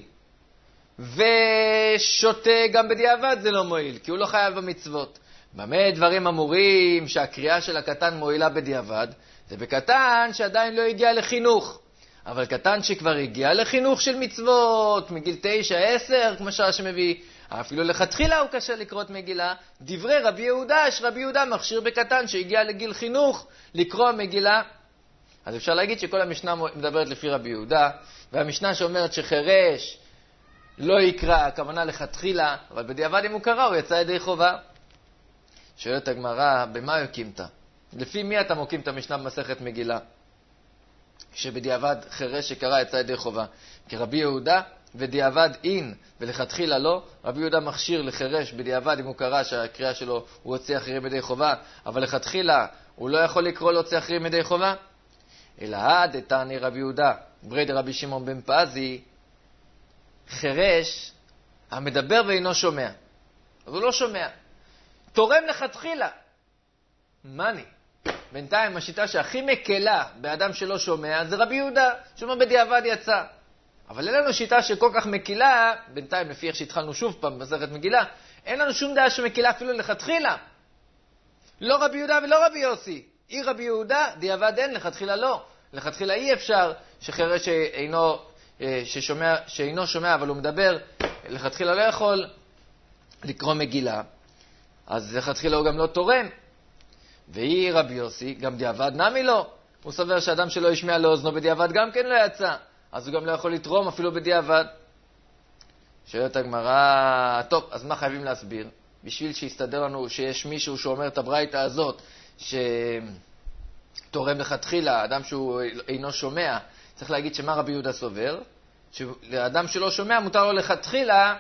ושוטה גם בדיעבד זה לא מועיל, כי הוא לא חייב במצוות. במה דברים אמורים שהקריאה של הקטן מועילה בדיעבד? זה בקטן שעדיין לא הגיע לחינוך. אבל קטן שכבר הגיע לחינוך של מצוות, מגיל תשע, עשר, כמו שעה שמביא, אפילו לכתחילה הוא קשה לקרוא את מגילה. דברי רבי יהודה, שרבי יהודה מכשיר בקטן שהגיע לגיל חינוך לקרוא מגילה. אז אפשר להגיד שכל המשנה מדברת לפי רבי יהודה, והמשנה שאומרת שחירש לא יקרא, הכוונה לכתחילה, אבל בדיעבד אם הוא קרא הוא יצא ידי חובה. שואלת הגמרא, במה יוקימת? לפי מי אתה מוקים את המשנה במסכת מגילה? שבדיעבד חירש שקרא יצא ידי חובה. כי רבי יהודה ודיעבד אין ולכתחילה לא, רבי יהודה מכשיר לחירש בדיעבד אם הוא קרא שהקריאה שלו הוא הוציא אחרים ידי חובה, אבל לכתחילה הוא לא יכול לקרוא להוציא אחרים ידי חובה. אלא עד דתני רבי יהודה ברי רבי שמעון בן פזי, חירש המדבר ואינו שומע, אז הוא לא שומע, תורם לכתחילה. מני בינתיים השיטה שהכי מקלה באדם שלא שומע זה רבי יהודה, שאומר בדיעבד יצא. אבל אין לנו שיטה שכל כך מקילה, בינתיים לפי איך שהתחלנו שוב פעם במסכת מגילה, אין לנו שום דעה שמקילה אפילו לכתחילה. לא רבי יהודה ולא רבי יוסי. אי רבי יהודה, דיעבד אין, לכתחילה לא. לכתחילה אי אפשר שחירש שאינו, ששומע, שאינו שומע אבל הוא מדבר, לכתחילה לא יכול לקרוא מגילה. אז לכתחילה הוא גם לא תורם. ואי רבי יוסי, גם דיעבד נמי לא. הוא סובר שאדם שלא ישמיע לאוזנו בדיעבד גם כן לא יצא. אז הוא גם לא יכול לתרום אפילו בדיעבד. שואלת הגמרא, טוב, אז מה חייבים להסביר? בשביל שיסתדר לנו שיש מישהו שאומר את הברייתא הזאת, שתורם לכתחילה, אדם שהוא אינו שומע, צריך להגיד שמה רבי יהודה סובר? שלאדם שלא שומע מותר לו לכתחילה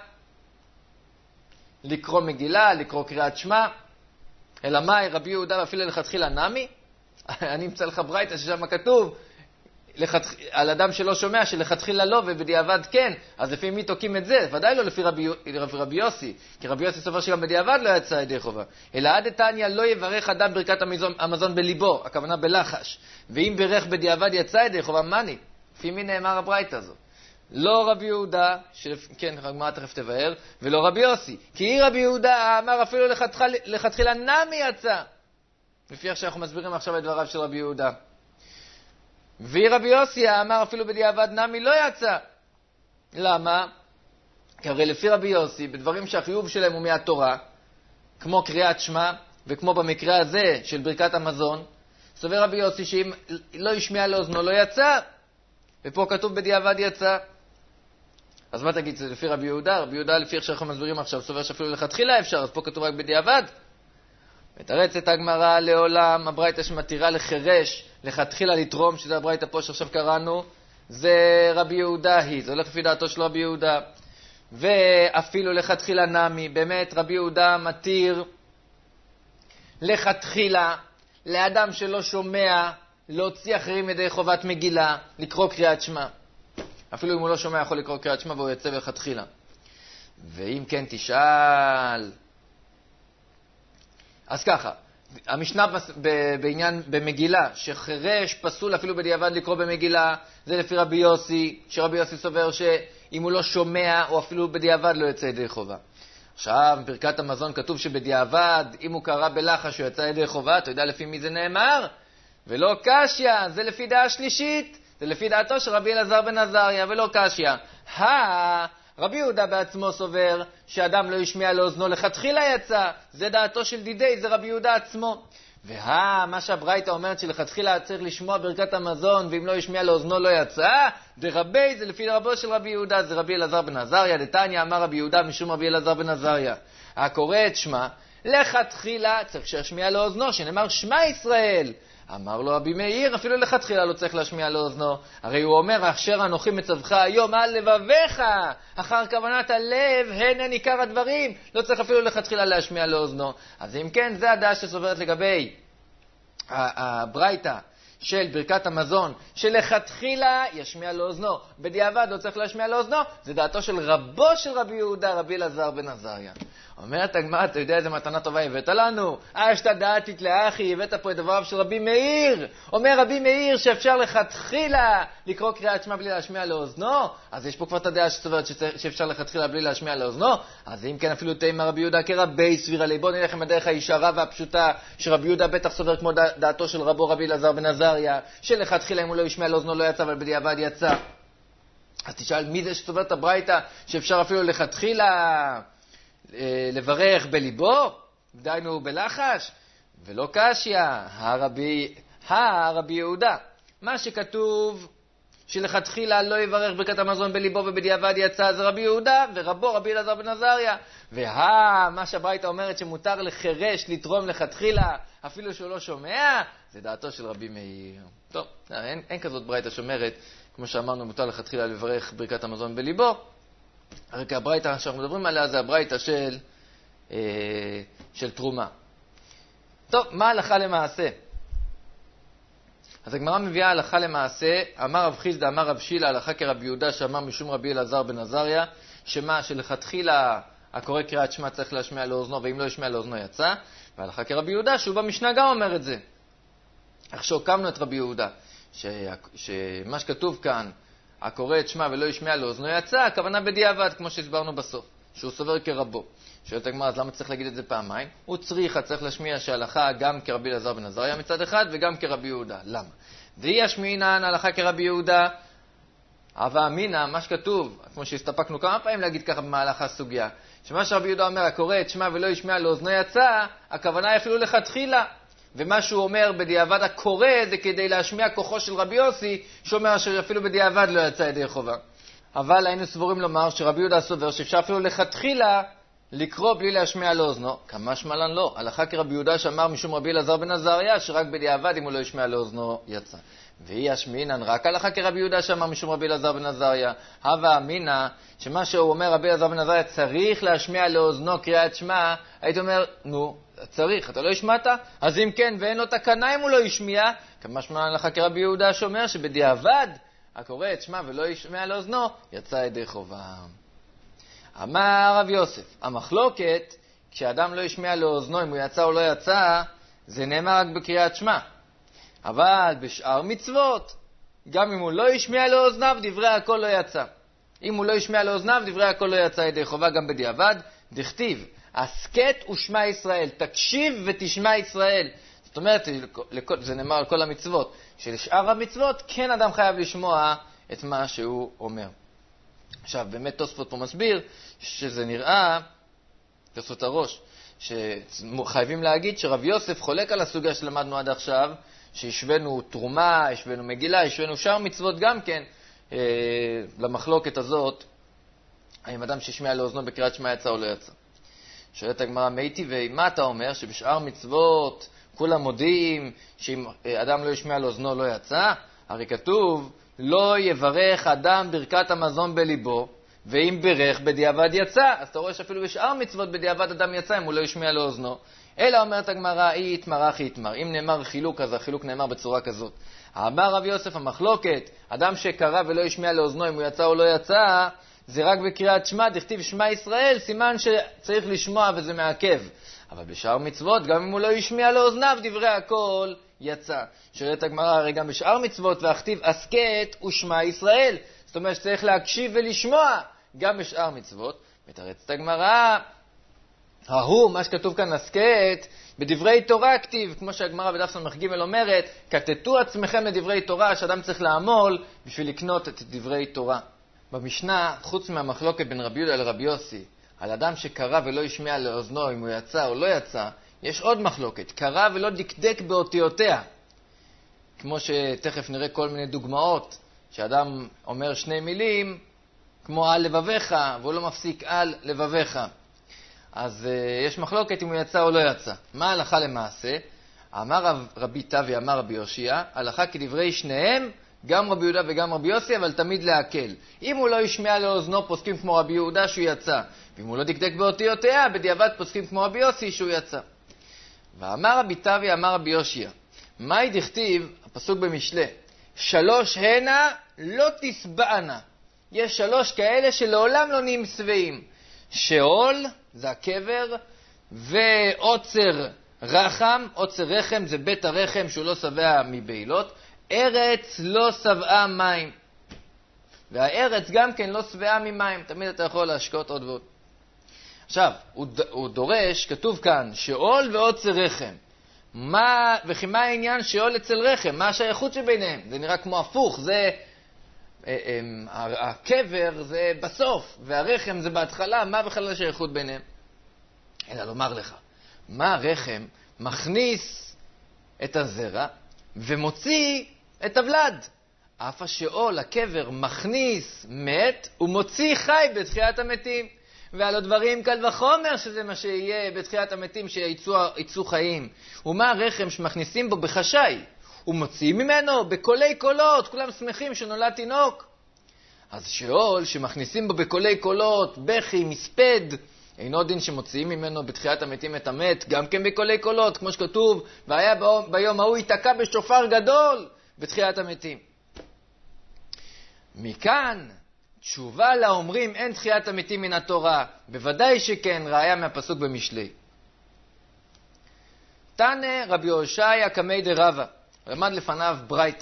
לקרוא מגילה, לקרוא קריאת שמע. אלא מה, רבי יהודה אפילו לכתחילה נמי? אני אמצא לך ברייתא ששם כתוב, לחתח... על אדם שלא שומע, שלכתחילה לא ובדיעבד כן, אז לפי מי תוקים את זה? ודאי לא לפי רבי, רבי יוסי, כי רבי יוסי סובר שגם בדיעבד לא יצא ידי חובה. אלא עד דתניא לא יברך אדם ברכת המזון, המזון בליבו, הכוונה בלחש. ואם ברך בדיעבד יצא ידי חובה, מני? לפי מי נאמר הברייתא הזו? לא רבי יהודה, של... כן, הגמרא תכף תבהר, ולא רבי יוסי. כי רבי יהודה אמר אפילו לכתחילה, לכתחילה נמי יצא. לפי איך שאנחנו מסבירים עכשיו את דבריו של רבי יהודה. ורבי יוסי אמר אפילו בדיעבד נמי לא יצא. למה? כי הרי לפי רבי יוסי, בדברים שהחיוב שלהם הוא מהתורה, כמו קריאת שמע, וכמו במקרה הזה של ברכת המזון, סובר רבי יוסי שאם לא ישמיע לאוזנו לא יצא, ופה כתוב בדיעבד יצא. אז מה תגיד, זה לפי רבי יהודה? רבי יהודה לפי איך שאנחנו מסבירים עכשיו, סובר שאפילו לכתחילה אפשר, אז פה כתוב רק בדיעבד. מתרצת הגמרא לעולם, הברייתא שמתירה לחרש, לכתחילה לתרום, שזה הברייתא פה שעכשיו קראנו, זה רבי יהודה היא, זה הולך לפי דעתו של רבי יהודה. ואפילו לכתחילה נמי, באמת רבי יהודה מתיר לכתחילה לאדם שלא שומע, להוציא אחרים ידי חובת מגילה, לקרוא קריאת שמע. אפילו אם הוא לא שומע יכול לקרוא קריאת שמע והוא יצא לכתחילה. ואם כן תשאל... אז ככה, המשנה בעניין במגילה, שחרש פסול אפילו בדיעבד לקרוא במגילה, זה לפי רבי יוסי, שרבי יוסי סובר שאם הוא לא שומע או אפילו בדיעבד לא יצא ידי חובה. עכשיו, ברכת המזון כתוב שבדיעבד, אם הוא קרא בלחש הוא יצא ידי חובה, אתה יודע לפי מי זה נאמר? ולא קשיא, זה לפי דעה שלישית, זה לפי דעתו של רבי אלעזר בן עזריה, ולא קשיא. רבי יהודה בעצמו סובר שאדם לא ישמיע לאוזנו לכתחילה יצא, זה דעתו של דידי, זה רבי יהודה עצמו. וה, מה שהברייתא אומרת שלכתחילה צריך לשמוע ברכת המזון, ואם לא ישמיע לאוזנו לא יצא, דרבי זה לפי רבו של רבי יהודה, זה רבי אלעזר בן עזריה, דתניא אמר רבי יהודה משום רבי אלעזר בן עזריה. הקורא את שמה, לכתחילה צריך שישמיע לאוזנו, שנאמר שמע ישראל. אמר לו רבי מאיר, אפילו לכתחילה לא צריך להשמיע לאוזנו. הרי הוא אומר, אשר אנוכי מצווך היום על לבביך, אחר כוונת הלב, הן עיקר הדברים. לא צריך אפילו לכתחילה להשמיע לאוזנו. אז אם כן, זה הדעה שסוברת לגבי הברייתא של ברכת המזון, שלכתחילה ישמיע לאוזנו. בדיעבד לא צריך להשמיע לאוזנו. זה דעתו של רבו של רבי יהודה, רבי אלעזר בן עזריה. אומרת הגמרא, אתה יודע איזה מתנה טובה הבאת לנו? אשתא דעתית לאחי, הבאת פה את דבריו של רבי מאיר. אומר רבי מאיר שאפשר לכתחילה לקרוא קריאת שמע בלי להשמיע לאוזנו. אז יש פה כבר את הדעה שסוברת שאפשר לכתחילה בלי להשמיע לאוזנו. אז אם כן אפילו תימא רבי יהודה כרבי סבירה לי. בוא נלך עם הדרך הישרה והפשוטה שרבי יהודה בטח סובר כמו דעתו של רבו רבי אלעזר בן עזריה, שלכתחילה אם הוא לא ישמיע לאוזנו לא יצא, אבל בדיעבד יצא. אז תשאל מי זה שסובר את הברייתא שאפשר אפילו לכתחילה לברך בליבו, דיינו בלחש, ולא קשיא, הרבי, הרבי יהודה. מה שכתוב שלכתחילה לא יברך ברכת המזון בליבו ובדיעבד יצא, זה רבי יהודה, ורבו רבי אלעזר בן עזריה. וה, מה שהברייתא אומרת שמותר לחרש, לתרום לכתחילה, אפילו שהוא לא שומע, זה דעתו של רבי מאיר. טוב, אין, אין כזאת ברייתא שאומרת, כמו שאמרנו, מותר לכתחילה לברך ברכת המזון בליבו. הרי הברייתא שאנחנו מדברים עליה זה הברייתא של, אה, של תרומה. טוב, מה הלכה למעשה? אז הגמרא מביאה הלכה למעשה, אמר רב חיסדא, אמר רב שילה, הלכה כרבי יהודה שאמר משום רבי אלעזר בן עזריה, שמה שלכתחילה הקורא קריאת שמע צריך להשמיע לאוזנו, ואם לא ישמיע לאוזנו יצא, והלכה כרבי יהודה שהוא במשנה גם אומר את זה. איך שהוקמנו את רבי יהודה, ש... שמה שכתוב כאן, הקורא את שמע ולא ישמיע לאוזנו יצא, הכוונה בדיעבד, כמו שהסברנו בסוף, שהוא סובר כרבו. שואלת הגמרא, אז למה צריך להגיד את זה פעמיים? הוא צריך, צריך להשמיע שההלכה גם כרבי אלעזר בן עזריה מצד אחד, וגם כרבי יהודה. למה? דהי ישמעינן הלכה כרבי יהודה, הווה אמינא, מה שכתוב, כמו שהסתפקנו כמה פעמים להגיד ככה במהלך הסוגיה, שמה שרבי יהודה אומר, הקורא את שמע ולא ישמיע לאוזנו יצא, הכוונה היא אפילו לכתחילה. ומה שהוא אומר בדיעבד הקורא זה כדי להשמיע כוחו של רבי יוסי, שאומר שאפילו בדיעבד לא יצא ידי חובה. אבל היינו סבורים לומר שרבי יהודה סובר שאפשר אפילו לכתחילה לקרוא בלי להשמיע לאוזנו. כמה שמלן לא. הלכה כרבי יהודה שאמר משום רבי אלעזר בן עזריה, שרק בדיעבד אם הוא לא ישמיע לאוזנו יצא. והיא ישמעינן רק הלכה כרבי יהודה שאמר משום רבי אלעזר בן עזריה. הווה אמינא, שמה שהוא אומר רבי אלעזר בן עזריה צריך להשמיע לאוזנו קריאת שמע, הייתי אומר, נו, צריך, אתה לא השמעת? אז אם כן, ואין לו תקנה אם הוא לא השמיע, כמשמע לך כרבי יהודה שאומר שבדיעבד, הקורא את שמע ולא ישמע לאוזנו, יצא ידי חובה. אמר רב יוסף, המחלוקת, כשאדם לא ישמע לאוזנו אם הוא יצא או לא יצא, זה נאמר רק בקריאת שמע. אבל בשאר מצוות, גם אם הוא לא ישמע לאוזניו, דברי הכל לא יצא. אם הוא לא ישמע לאוזניו, דברי הכל לא יצא ידי חובה גם בדיעבד. דכתיב, הסקט ושמע ישראל, תקשיב ותשמע ישראל. זאת אומרת, זה נאמר על כל המצוות, שלשאר המצוות כן אדם חייב לשמוע את מה שהוא אומר. עכשיו, באמת תוספות פה מסביר שזה נראה, תוספות הראש, שחייבים להגיד שרב יוסף חולק על הסוגיה שלמדנו עד עכשיו, שהשווינו תרומה, השווינו מגילה, השווינו שאר מצוות גם כן, אה, למחלוקת הזאת, האם אדם שישמע לאוזנו בקריאת שמע יצא או לא יצא. שואלת הגמרא, מייטי ומה אתה אומר שבשאר מצוות כולם מודיעים שאם אדם לא ישמע לאוזנו לא יצא? הרי כתוב, לא יברך אדם ברכת המזון בליבו, ואם ברך בדיעבד יצא. אז אתה רואה שאפילו בשאר מצוות בדיעבד אדם יצא אם הוא לא ישמע לאוזנו. אלא אומרת הגמרא, אי יתמר אחי יתמר. אם נאמר חילוק, אז החילוק נאמר בצורה כזאת. אמר רב יוסף, המחלוקת, אדם שקרא ולא ישמע לאוזנו אם הוא יצא או לא יצא, זה רק בקריאת שמע, דכתיב שמע ישראל, סימן שצריך לשמוע וזה מעכב. אבל בשאר מצוות, גם אם הוא לא ישמע לאוזניו, דברי הכל יצא. שואלת הגמרא, הרי גם בשאר מצוות, והכתיב הסקט ושמע ישראל. זאת אומרת שצריך להקשיב ולשמוע גם בשאר מצוות. מתרצת הגמרא, ההוא, מה שכתוב כאן הסקט, בדברי תורה כתיב, כמו שהגמרא בדף סמך ג' אומרת, כתתו עצמכם לדברי תורה, שאדם צריך לעמול בשביל לקנות את דברי תורה. במשנה, חוץ מהמחלוקת בין רבי יהודה לרבי יוסי, על אדם שקרא ולא ישמע לאוזנו אם הוא יצא או לא יצא, יש עוד מחלוקת, קרא ולא דקדק באותיותיה. כמו שתכף נראה כל מיני דוגמאות, שאדם אומר שני מילים, כמו על לבביך, והוא לא מפסיק על לבביך. אז uh, יש מחלוקת אם הוא יצא או לא יצא. מה ההלכה למעשה? אמר רב, רבי טבי, אמר רבי יושיע, הלכה כדברי שניהם, גם רבי יהודה וגם רבי יוסי, אבל תמיד להקל. אם הוא לא ישמע לאוזנו, פוסקים כמו רבי יהודה שהוא יצא. ואם הוא לא דקדק באותיותיה, בדיעבד פוסקים כמו רבי יוסי שהוא יצא. ואמר רבי טבי, אמר רבי יושיע, מהי דכתיב, הפסוק במשלי, שלוש הנה לא תסבענה. יש שלוש כאלה שלעולם לא נהיים שבעים. שאול, זה הקבר, ועוצר רחם, עוצר רחם זה בית הרחם שהוא לא שבע מבעילות, ארץ לא שבעה מים. והארץ גם כן לא שבעה ממים, תמיד אתה יכול להשקות עוד ועוד. עכשיו, הוא, הוא דורש, כתוב כאן, שאול ועוצר רחם. מה, וכי מה העניין שאול אצל רחם? מה השייכות שביניהם? זה נראה כמו הפוך, זה... הקבר זה בסוף, והרחם זה בהתחלה, מה בכלל השייכות ביניהם? אלא לומר לך, מה הרחם מכניס את הזרע ומוציא את הוולד? אף השאול, הקבר, מכניס מת ומוציא חי בתחיית המתים. ועל הדברים קל וחומר שזה מה שיהיה בתחיית המתים שיצאו חיים. ומה הרחם שמכניסים בו בחשאי? ומוציאים ממנו בקולי קולות, כולם שמחים שנולד תינוק. אז שאול שמכניסים בו בקולי קולות, בכי, מספד, אינו דין שמוציאים ממנו בתחיית המתים את המת, גם כן בקולי קולות, כמו שכתוב, והיה ביום ההוא ייתקע בשופר גדול בתחיית המתים. מכאן, תשובה לאומרים אין תחיית המתים מן התורה, בוודאי שכן, ראיה מהפסוק במשלי. תנא רבי הושעיה קמי דרבא, למד לפניו ברייתא.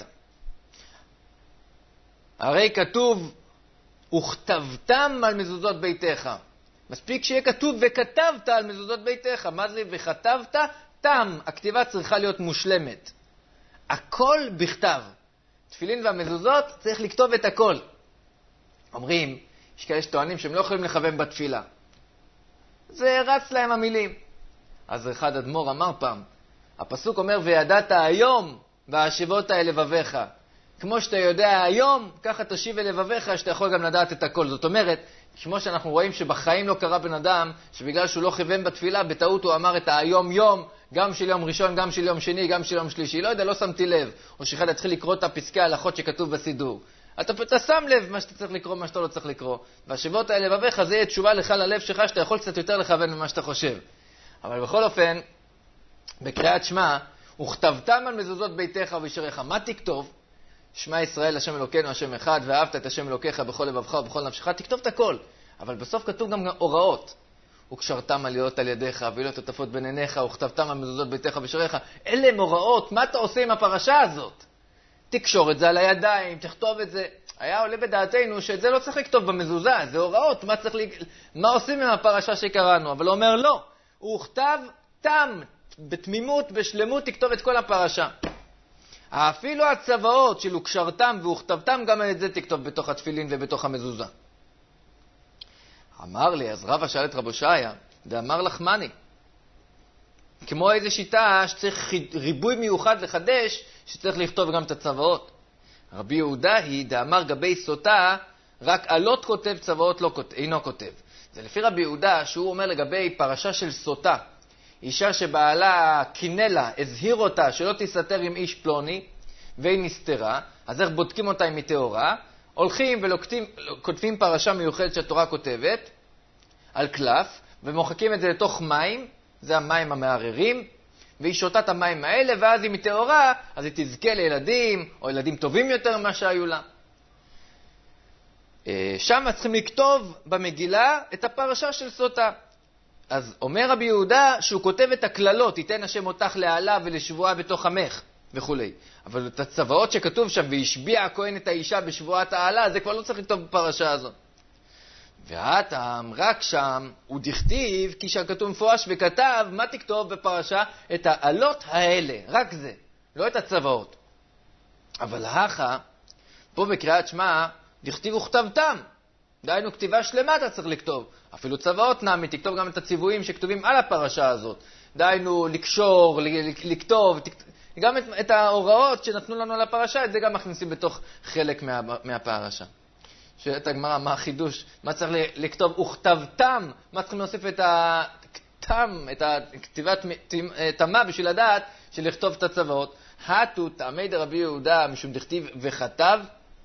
הרי כתוב, וכתבתם על מזוזות ביתך. מספיק שיהיה כתוב וכתבת על מזוזות ביתך. מה זה וכתבת? תם. הכתיבה צריכה להיות מושלמת. הכל בכתב. תפילין והמזוזות צריך לכתוב את הכל. אומרים, יש כאלה שטוענים שהם לא יכולים לכוון בתפילה. זה רץ להם המילים. אז אחד אדמו"ר אמר פעם, הפסוק אומר, וידעת היום והשיבות אל לבביך. כמו שאתה יודע היום, ככה תשיב אל לבביך, שאתה יכול גם לדעת את הכל. זאת אומרת, כמו שאנחנו רואים שבחיים לא קרה בן אדם, שבגלל שהוא לא כיוון בתפילה, בטעות הוא אמר את היום יום, גם של יום ראשון, גם של יום שני, גם של יום שלישי. לא יודע, לא שמתי לב. או שאחד יתחיל לקרוא את הפסקי ההלכות שכתוב בסידור. אתה, אתה שם לב מה שאתה צריך לקרוא, מה שאתה לא צריך לקרוא. והשיבות אל לבביך, זה יהיה תשובה לך ללב שלך, שאתה יכול קצת יותר לכוון ממה שאתה חושב. אבל בכל אופן, בקריאת שמע, וכתבתם על מזוזות ביתך ובשעריך. מה תכתוב? שמע ישראל, השם אלוקינו, השם אחד, ואהבת את השם אלוקיך בכל לבבך ובכל נפשך. תכתוב את הכל. אבל בסוף כתוב גם הוראות. וקשרתם עליות על ידיך, ועילות עטפות בין עיניך, וכתבתם על מזוזות ביתך ובשעריך. אלה הם הוראות. מה אתה עושה עם הפרשה הזאת? תקשור את זה על הידיים, תכתוב את זה. היה עולה בדעתנו שאת זה לא צריך לכתוב במזוזה, זה הוראות. מה, צריך ל... מה עושים עם הפרשה שקראנו? אבל הוא אומר לא. הוא כתב תם, בתמימות, בשלמות, תכתוב את כל הפרשה. אפילו הצוואות של וקשרתם וכתבתם, גם את זה תכתוב בתוך התפילין ובתוך המזוזה. אמר לי, אז רבא שאל את רבו שיה, ואמר לחמני, כמו איזו שיטה שצריך ריבוי מיוחד לחדש, שצריך לכתוב גם את הצוואות. רבי יהודה היא, דאמר גבי סוטה, רק עלות כותב, צוואות לא כותב, אינו כותב. זה לפי רבי יהודה, שהוא אומר לגבי פרשה של סוטה, אישה שבעלה קינלה, הזהיר אותה שלא תסתר עם איש פלוני, והיא נסתרה, אז איך בודקים אותה אם היא טהורה? הולכים וכותבים פרשה מיוחדת שהתורה כותבת, על קלף, ומוחקים את זה לתוך מים, זה המים המערערים, והיא שותה את המים האלה, ואז אם היא טהורה, אז היא תזכה לילדים, או ילדים טובים יותר ממה שהיו לה. שם צריכים לכתוב במגילה את הפרשה של סוטה. אז אומר רבי יהודה שהוא כותב את הכללות, ייתן השם אותך לעלה ולשבועה בתוך עמך וכו'. אבל את הצוואות שכתוב שם, והשביע הכהן את האישה בשבועת העלה, זה כבר לא צריך לכתוב בפרשה הזאת. והטעם רק שם הוא דכתיב, כי שכתוב מפורש וכתב, מה תכתוב בפרשה? את העלות האלה, רק זה, לא את הצוואות. אבל האחה, פה בקריאת שמע, דכתיב וכתבתם. דהיינו, כתיבה שלמה אתה צריך לכתוב. אפילו צוואות נעמי, תכתוב גם את הציוויים שכתובים על הפרשה הזאת. דהיינו, לקשור, לכתוב, גם את, את ההוראות שנתנו לנו על הפרשה, את זה גם מכניסים בתוך חלק מה, מהפרשה. שאת הגמרא, מה החידוש? מה צריך לכתוב? וכתבתם, מה צריכים להוסיף את הכתם, את הכתיבת תמה בשביל לדעת של לכתוב את הצוואות. התו תעמי דרבי יהודה משום דכתיב וכתב,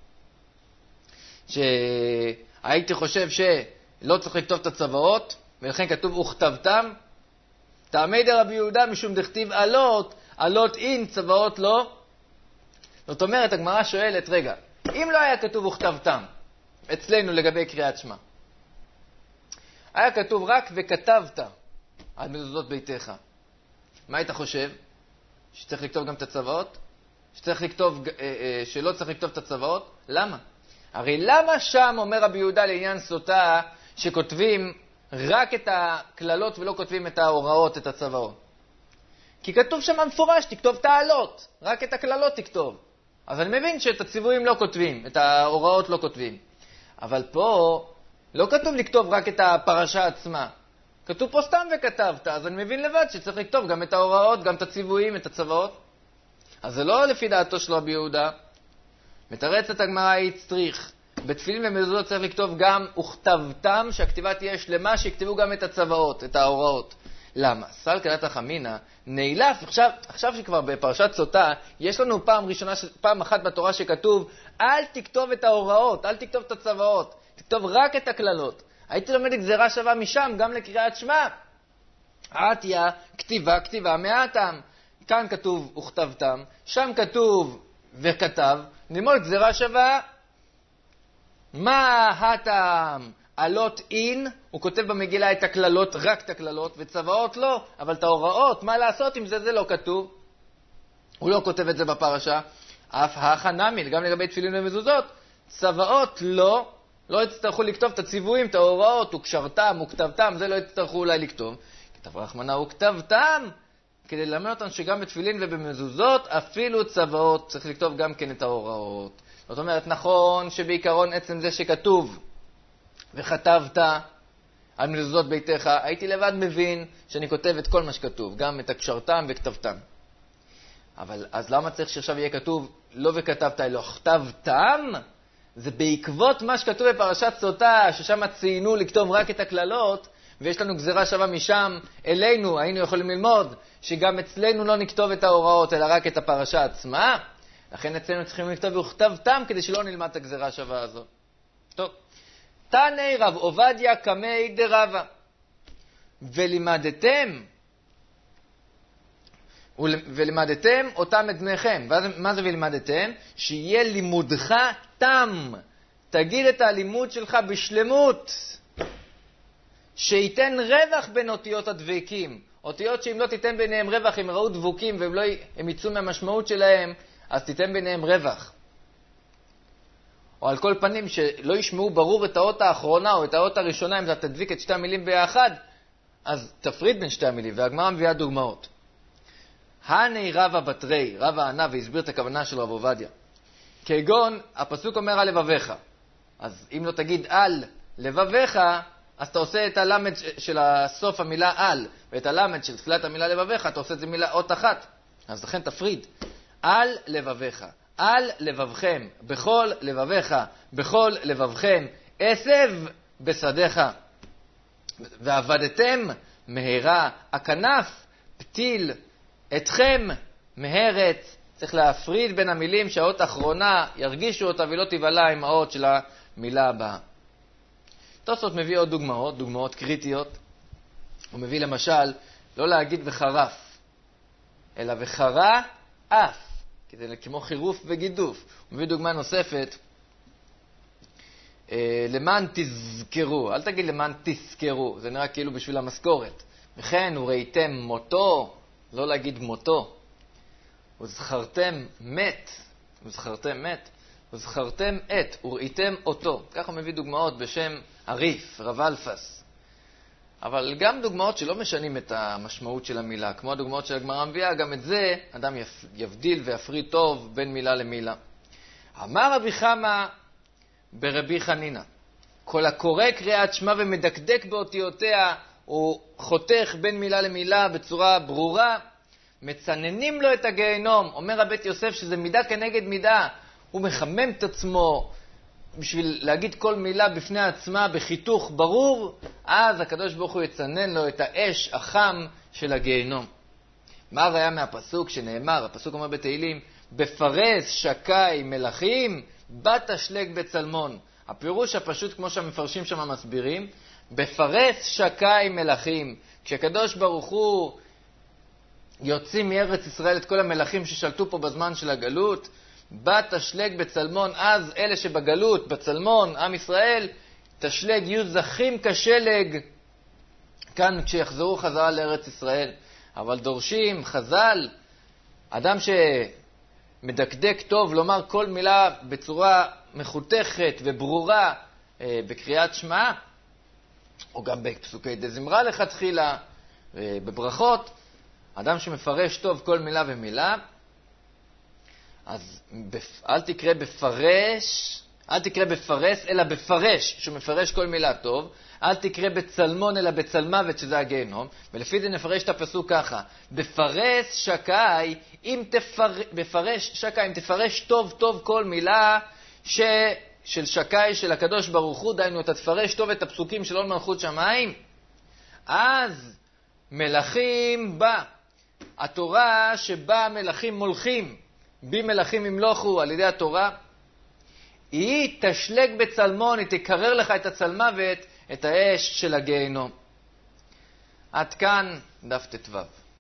שהייתי חושב שלא צריך לכתוב את הצוואות, ולכן כתוב וכתבתם. תעמי דרבי יהודה משום דכתיב עלות, עלות אין, צוואות לא. זאת אומרת, הגמרא שואלת, רגע, אם לא היה כתוב וכתבתם, אצלנו לגבי קריאת שמע, היה כתוב רק וכתבת על מזוזות ביתך, מה היית חושב? שצריך לכתוב גם את הצוואות? שצריך לכתוב, שלא צריך לכתוב את הצוואות? למה? הרי למה שם אומר רבי יהודה לעניין סוטה שכותבים רק את הכללות ולא כותבים את ההוראות, את הצוואות? כי כתוב שם מפורש, תכתוב את העלות, רק את הכללות תכתוב. אז אני מבין שאת הציוויים לא כותבים, את ההוראות לא כותבים. אבל פה לא כתוב לכתוב רק את הפרשה עצמה. כתוב פה סתם וכתבת, אז אני מבין לבד שצריך לכתוב גם את ההוראות, גם את הציוויים, את הצוואות. אז זה לא לפי דעתו של רבי יהודה. מתרצת הגמרא היא צריך. בתפילין ומזוזות צריך לכתוב גם וכתבתם, שהכתיבה תהיה שלמה, שיכתבו גם את הצוואות, את ההוראות. למה? סל קלת החמינה נעילף, עכשיו, עכשיו שכבר בפרשת סוטה, יש לנו פעם ראשונה, פעם אחת בתורה שכתוב, אל תכתוב את ההוראות, אל תכתוב את הצוואות, תכתוב רק את הכללות. הייתי לומד גזירה שווה משם, גם לקריאת שמע. עתיה, כתיבה, כתיבה מהטעם. כאן כתוב וכתבתם, שם כתוב וכתב, נלמוד גזירה שווה. מה הטעם? עלות אין, הוא כותב במגילה את הכללות, רק את הכללות, וצוואות לא, אבל את ההוראות, מה לעשות עם זה, זה לא כתוב. הוא לא כותב את זה בפרשה. אף החנמי, גם לגבי תפילין ומזוזות, צוואות לא, לא יצטרכו לכתוב את הציוויים, את ההוראות, וקשרתם, וכתבתם, זה לא יצטרכו אולי לכתוב. כתב רחמנה, וכתבתם, כדי ללמד אותנו שגם בתפילין ובמזוזות, אפילו צוואות, צריך לכתוב גם כן את ההוראות. זאת אומרת, נכון שבעיקרון עצם זה שכתוב, וכתבת על מזוזות ביתך, הייתי לבד מבין שאני כותב את כל מה שכתוב, גם את הקשרתם וכתבתם. אבל אז למה צריך שעכשיו יהיה כתוב לא וכתבת, אלא כתבתם? זה בעקבות מה שכתוב בפרשת סוטה, ששם ציינו לכתוב רק את הכללות, ויש לנו גזירה שווה משם אלינו, היינו יכולים ללמוד שגם אצלנו לא נכתוב את ההוראות, אלא רק את הפרשה עצמה. לכן אצלנו צריכים לכתוב וכתבתם, כדי שלא נלמד את הגזירה השווה הזאת. טוב. תני רב עובדיה קמי דרבה, ולימדתם ולימדתם אותם את בניכם. מה זה ולימדתם? שיהיה לימודך תם. תגיד את הלימוד שלך בשלמות. שייתן רווח בין אותיות הדבקים. אותיות שאם לא תיתן ביניהם רווח, הם ראו דבוקים והם לא, הם יצאו מהמשמעות שלהם, אז תיתן ביניהם רווח. או על כל פנים שלא ישמעו ברור את האות האחרונה או את האות הראשונה, אם אתה תדביק את שתי המילים ביחד, אז תפריד בין שתי המילים, והגמרא מביאה דוגמאות. הני רבא בתרי, רבא ענה והסביר את הכוונה של רב עובדיה. כגון, הפסוק אומר על לבביך. אז אם לא תגיד על לבביך, אז אתה עושה את הלמד של הסוף המילה על, ואת הלמד של תחילת המילה לבביך, אתה עושה את זה מילה אות אחת. אז לכן תפריד. על לבביך, על לבבכם, בכל לבביך, בכל לבבכם, עשב בשדיך. ועבדתם מהרה, הכנף, פתיל, אתכם מהרת. צריך להפריד בין המילים שהאות האחרונה ירגישו אותה ולא תיבלה עם האות של המילה הבאה. תוספות מביא עוד דוגמאות, דוגמאות קריטיות. הוא מביא למשל, לא להגיד וחרף, אלא וחרה אף, כי זה כמו חירוף וגידוף. הוא מביא דוגמה נוספת, למען תזכרו, אל תגיד למען תזכרו, זה נראה כאילו בשביל המשכורת. וכן, וראיתם מותו, לא להגיד מותו. וזכרתם מת, וזכרתם מת, וזכרתם את, וראיתם אותו. ככה מביא דוגמאות בשם עריף, רב אלפס. אבל גם דוגמאות שלא משנים את המשמעות של המילה, כמו הדוגמאות של הגמרא מביאה, גם את זה אדם יבדיל ויפריד טוב בין מילה למילה. אמר רבי חמא ברבי חנינא, כל הקורא קריאת שמע ומדקדק באותיותיה, הוא חותך בין מילה למילה בצורה ברורה, מצננים לו את הגיהנום. אומר הבית יוסף שזה מידה כנגד מידה, הוא מחמם את עצמו בשביל להגיד כל מילה בפני עצמה בחיתוך ברור, אז הקדוש ברוך הוא יצנן לו את האש החם של הגיהנום. מה הראיה מהפסוק שנאמר? הפסוק אומר בתהילים, בפרס שקי מלכים, בת אשלג בצלמון. הפירוש הפשוט כמו שהמפרשים שם מסבירים, בפרס שקי מלכים. כשהקדוש ברוך הוא יוצאים מארץ ישראל את כל המלכים ששלטו פה בזמן של הגלות, בת אשלג בצלמון, אז אלה שבגלות, בצלמון, עם ישראל, תשלג יהיו זכים כשלג, כאן כשיחזרו חזרה לארץ ישראל. אבל דורשים, חז"ל, אדם שמדקדק טוב, לומר כל מילה בצורה מחותכת וברורה אה, בקריאת שמע, או גם בפסוקי דזמרה לכתחילה, אה, בברכות, אדם שמפרש טוב כל מילה ומילה, אז אל תקרא בפרש, אל תקרא בפרס, אלא בפרש, שהוא מפרש כל מילה טוב. אל תקרא בצלמון, אלא בצלמוות, שזה הגיהנום. ולפי זה נפרש את הפסוק ככה, בפרס שקי, אם תפר... בפרש שקי, אם תפרש טוב טוב כל מילה ש... של שקי של הקדוש ברוך הוא, דיינו, אתה תפרש טוב את הפסוקים של עול מלכות שמיים, אז מלכים בא. התורה שבה מלכים מולכים, בי מלכים ימלוכו, על ידי התורה, היא תשלג בצלמון, היא תקרר לך את הצלמוות, את האש של הגיהנום. עד כאן דף ט"ו.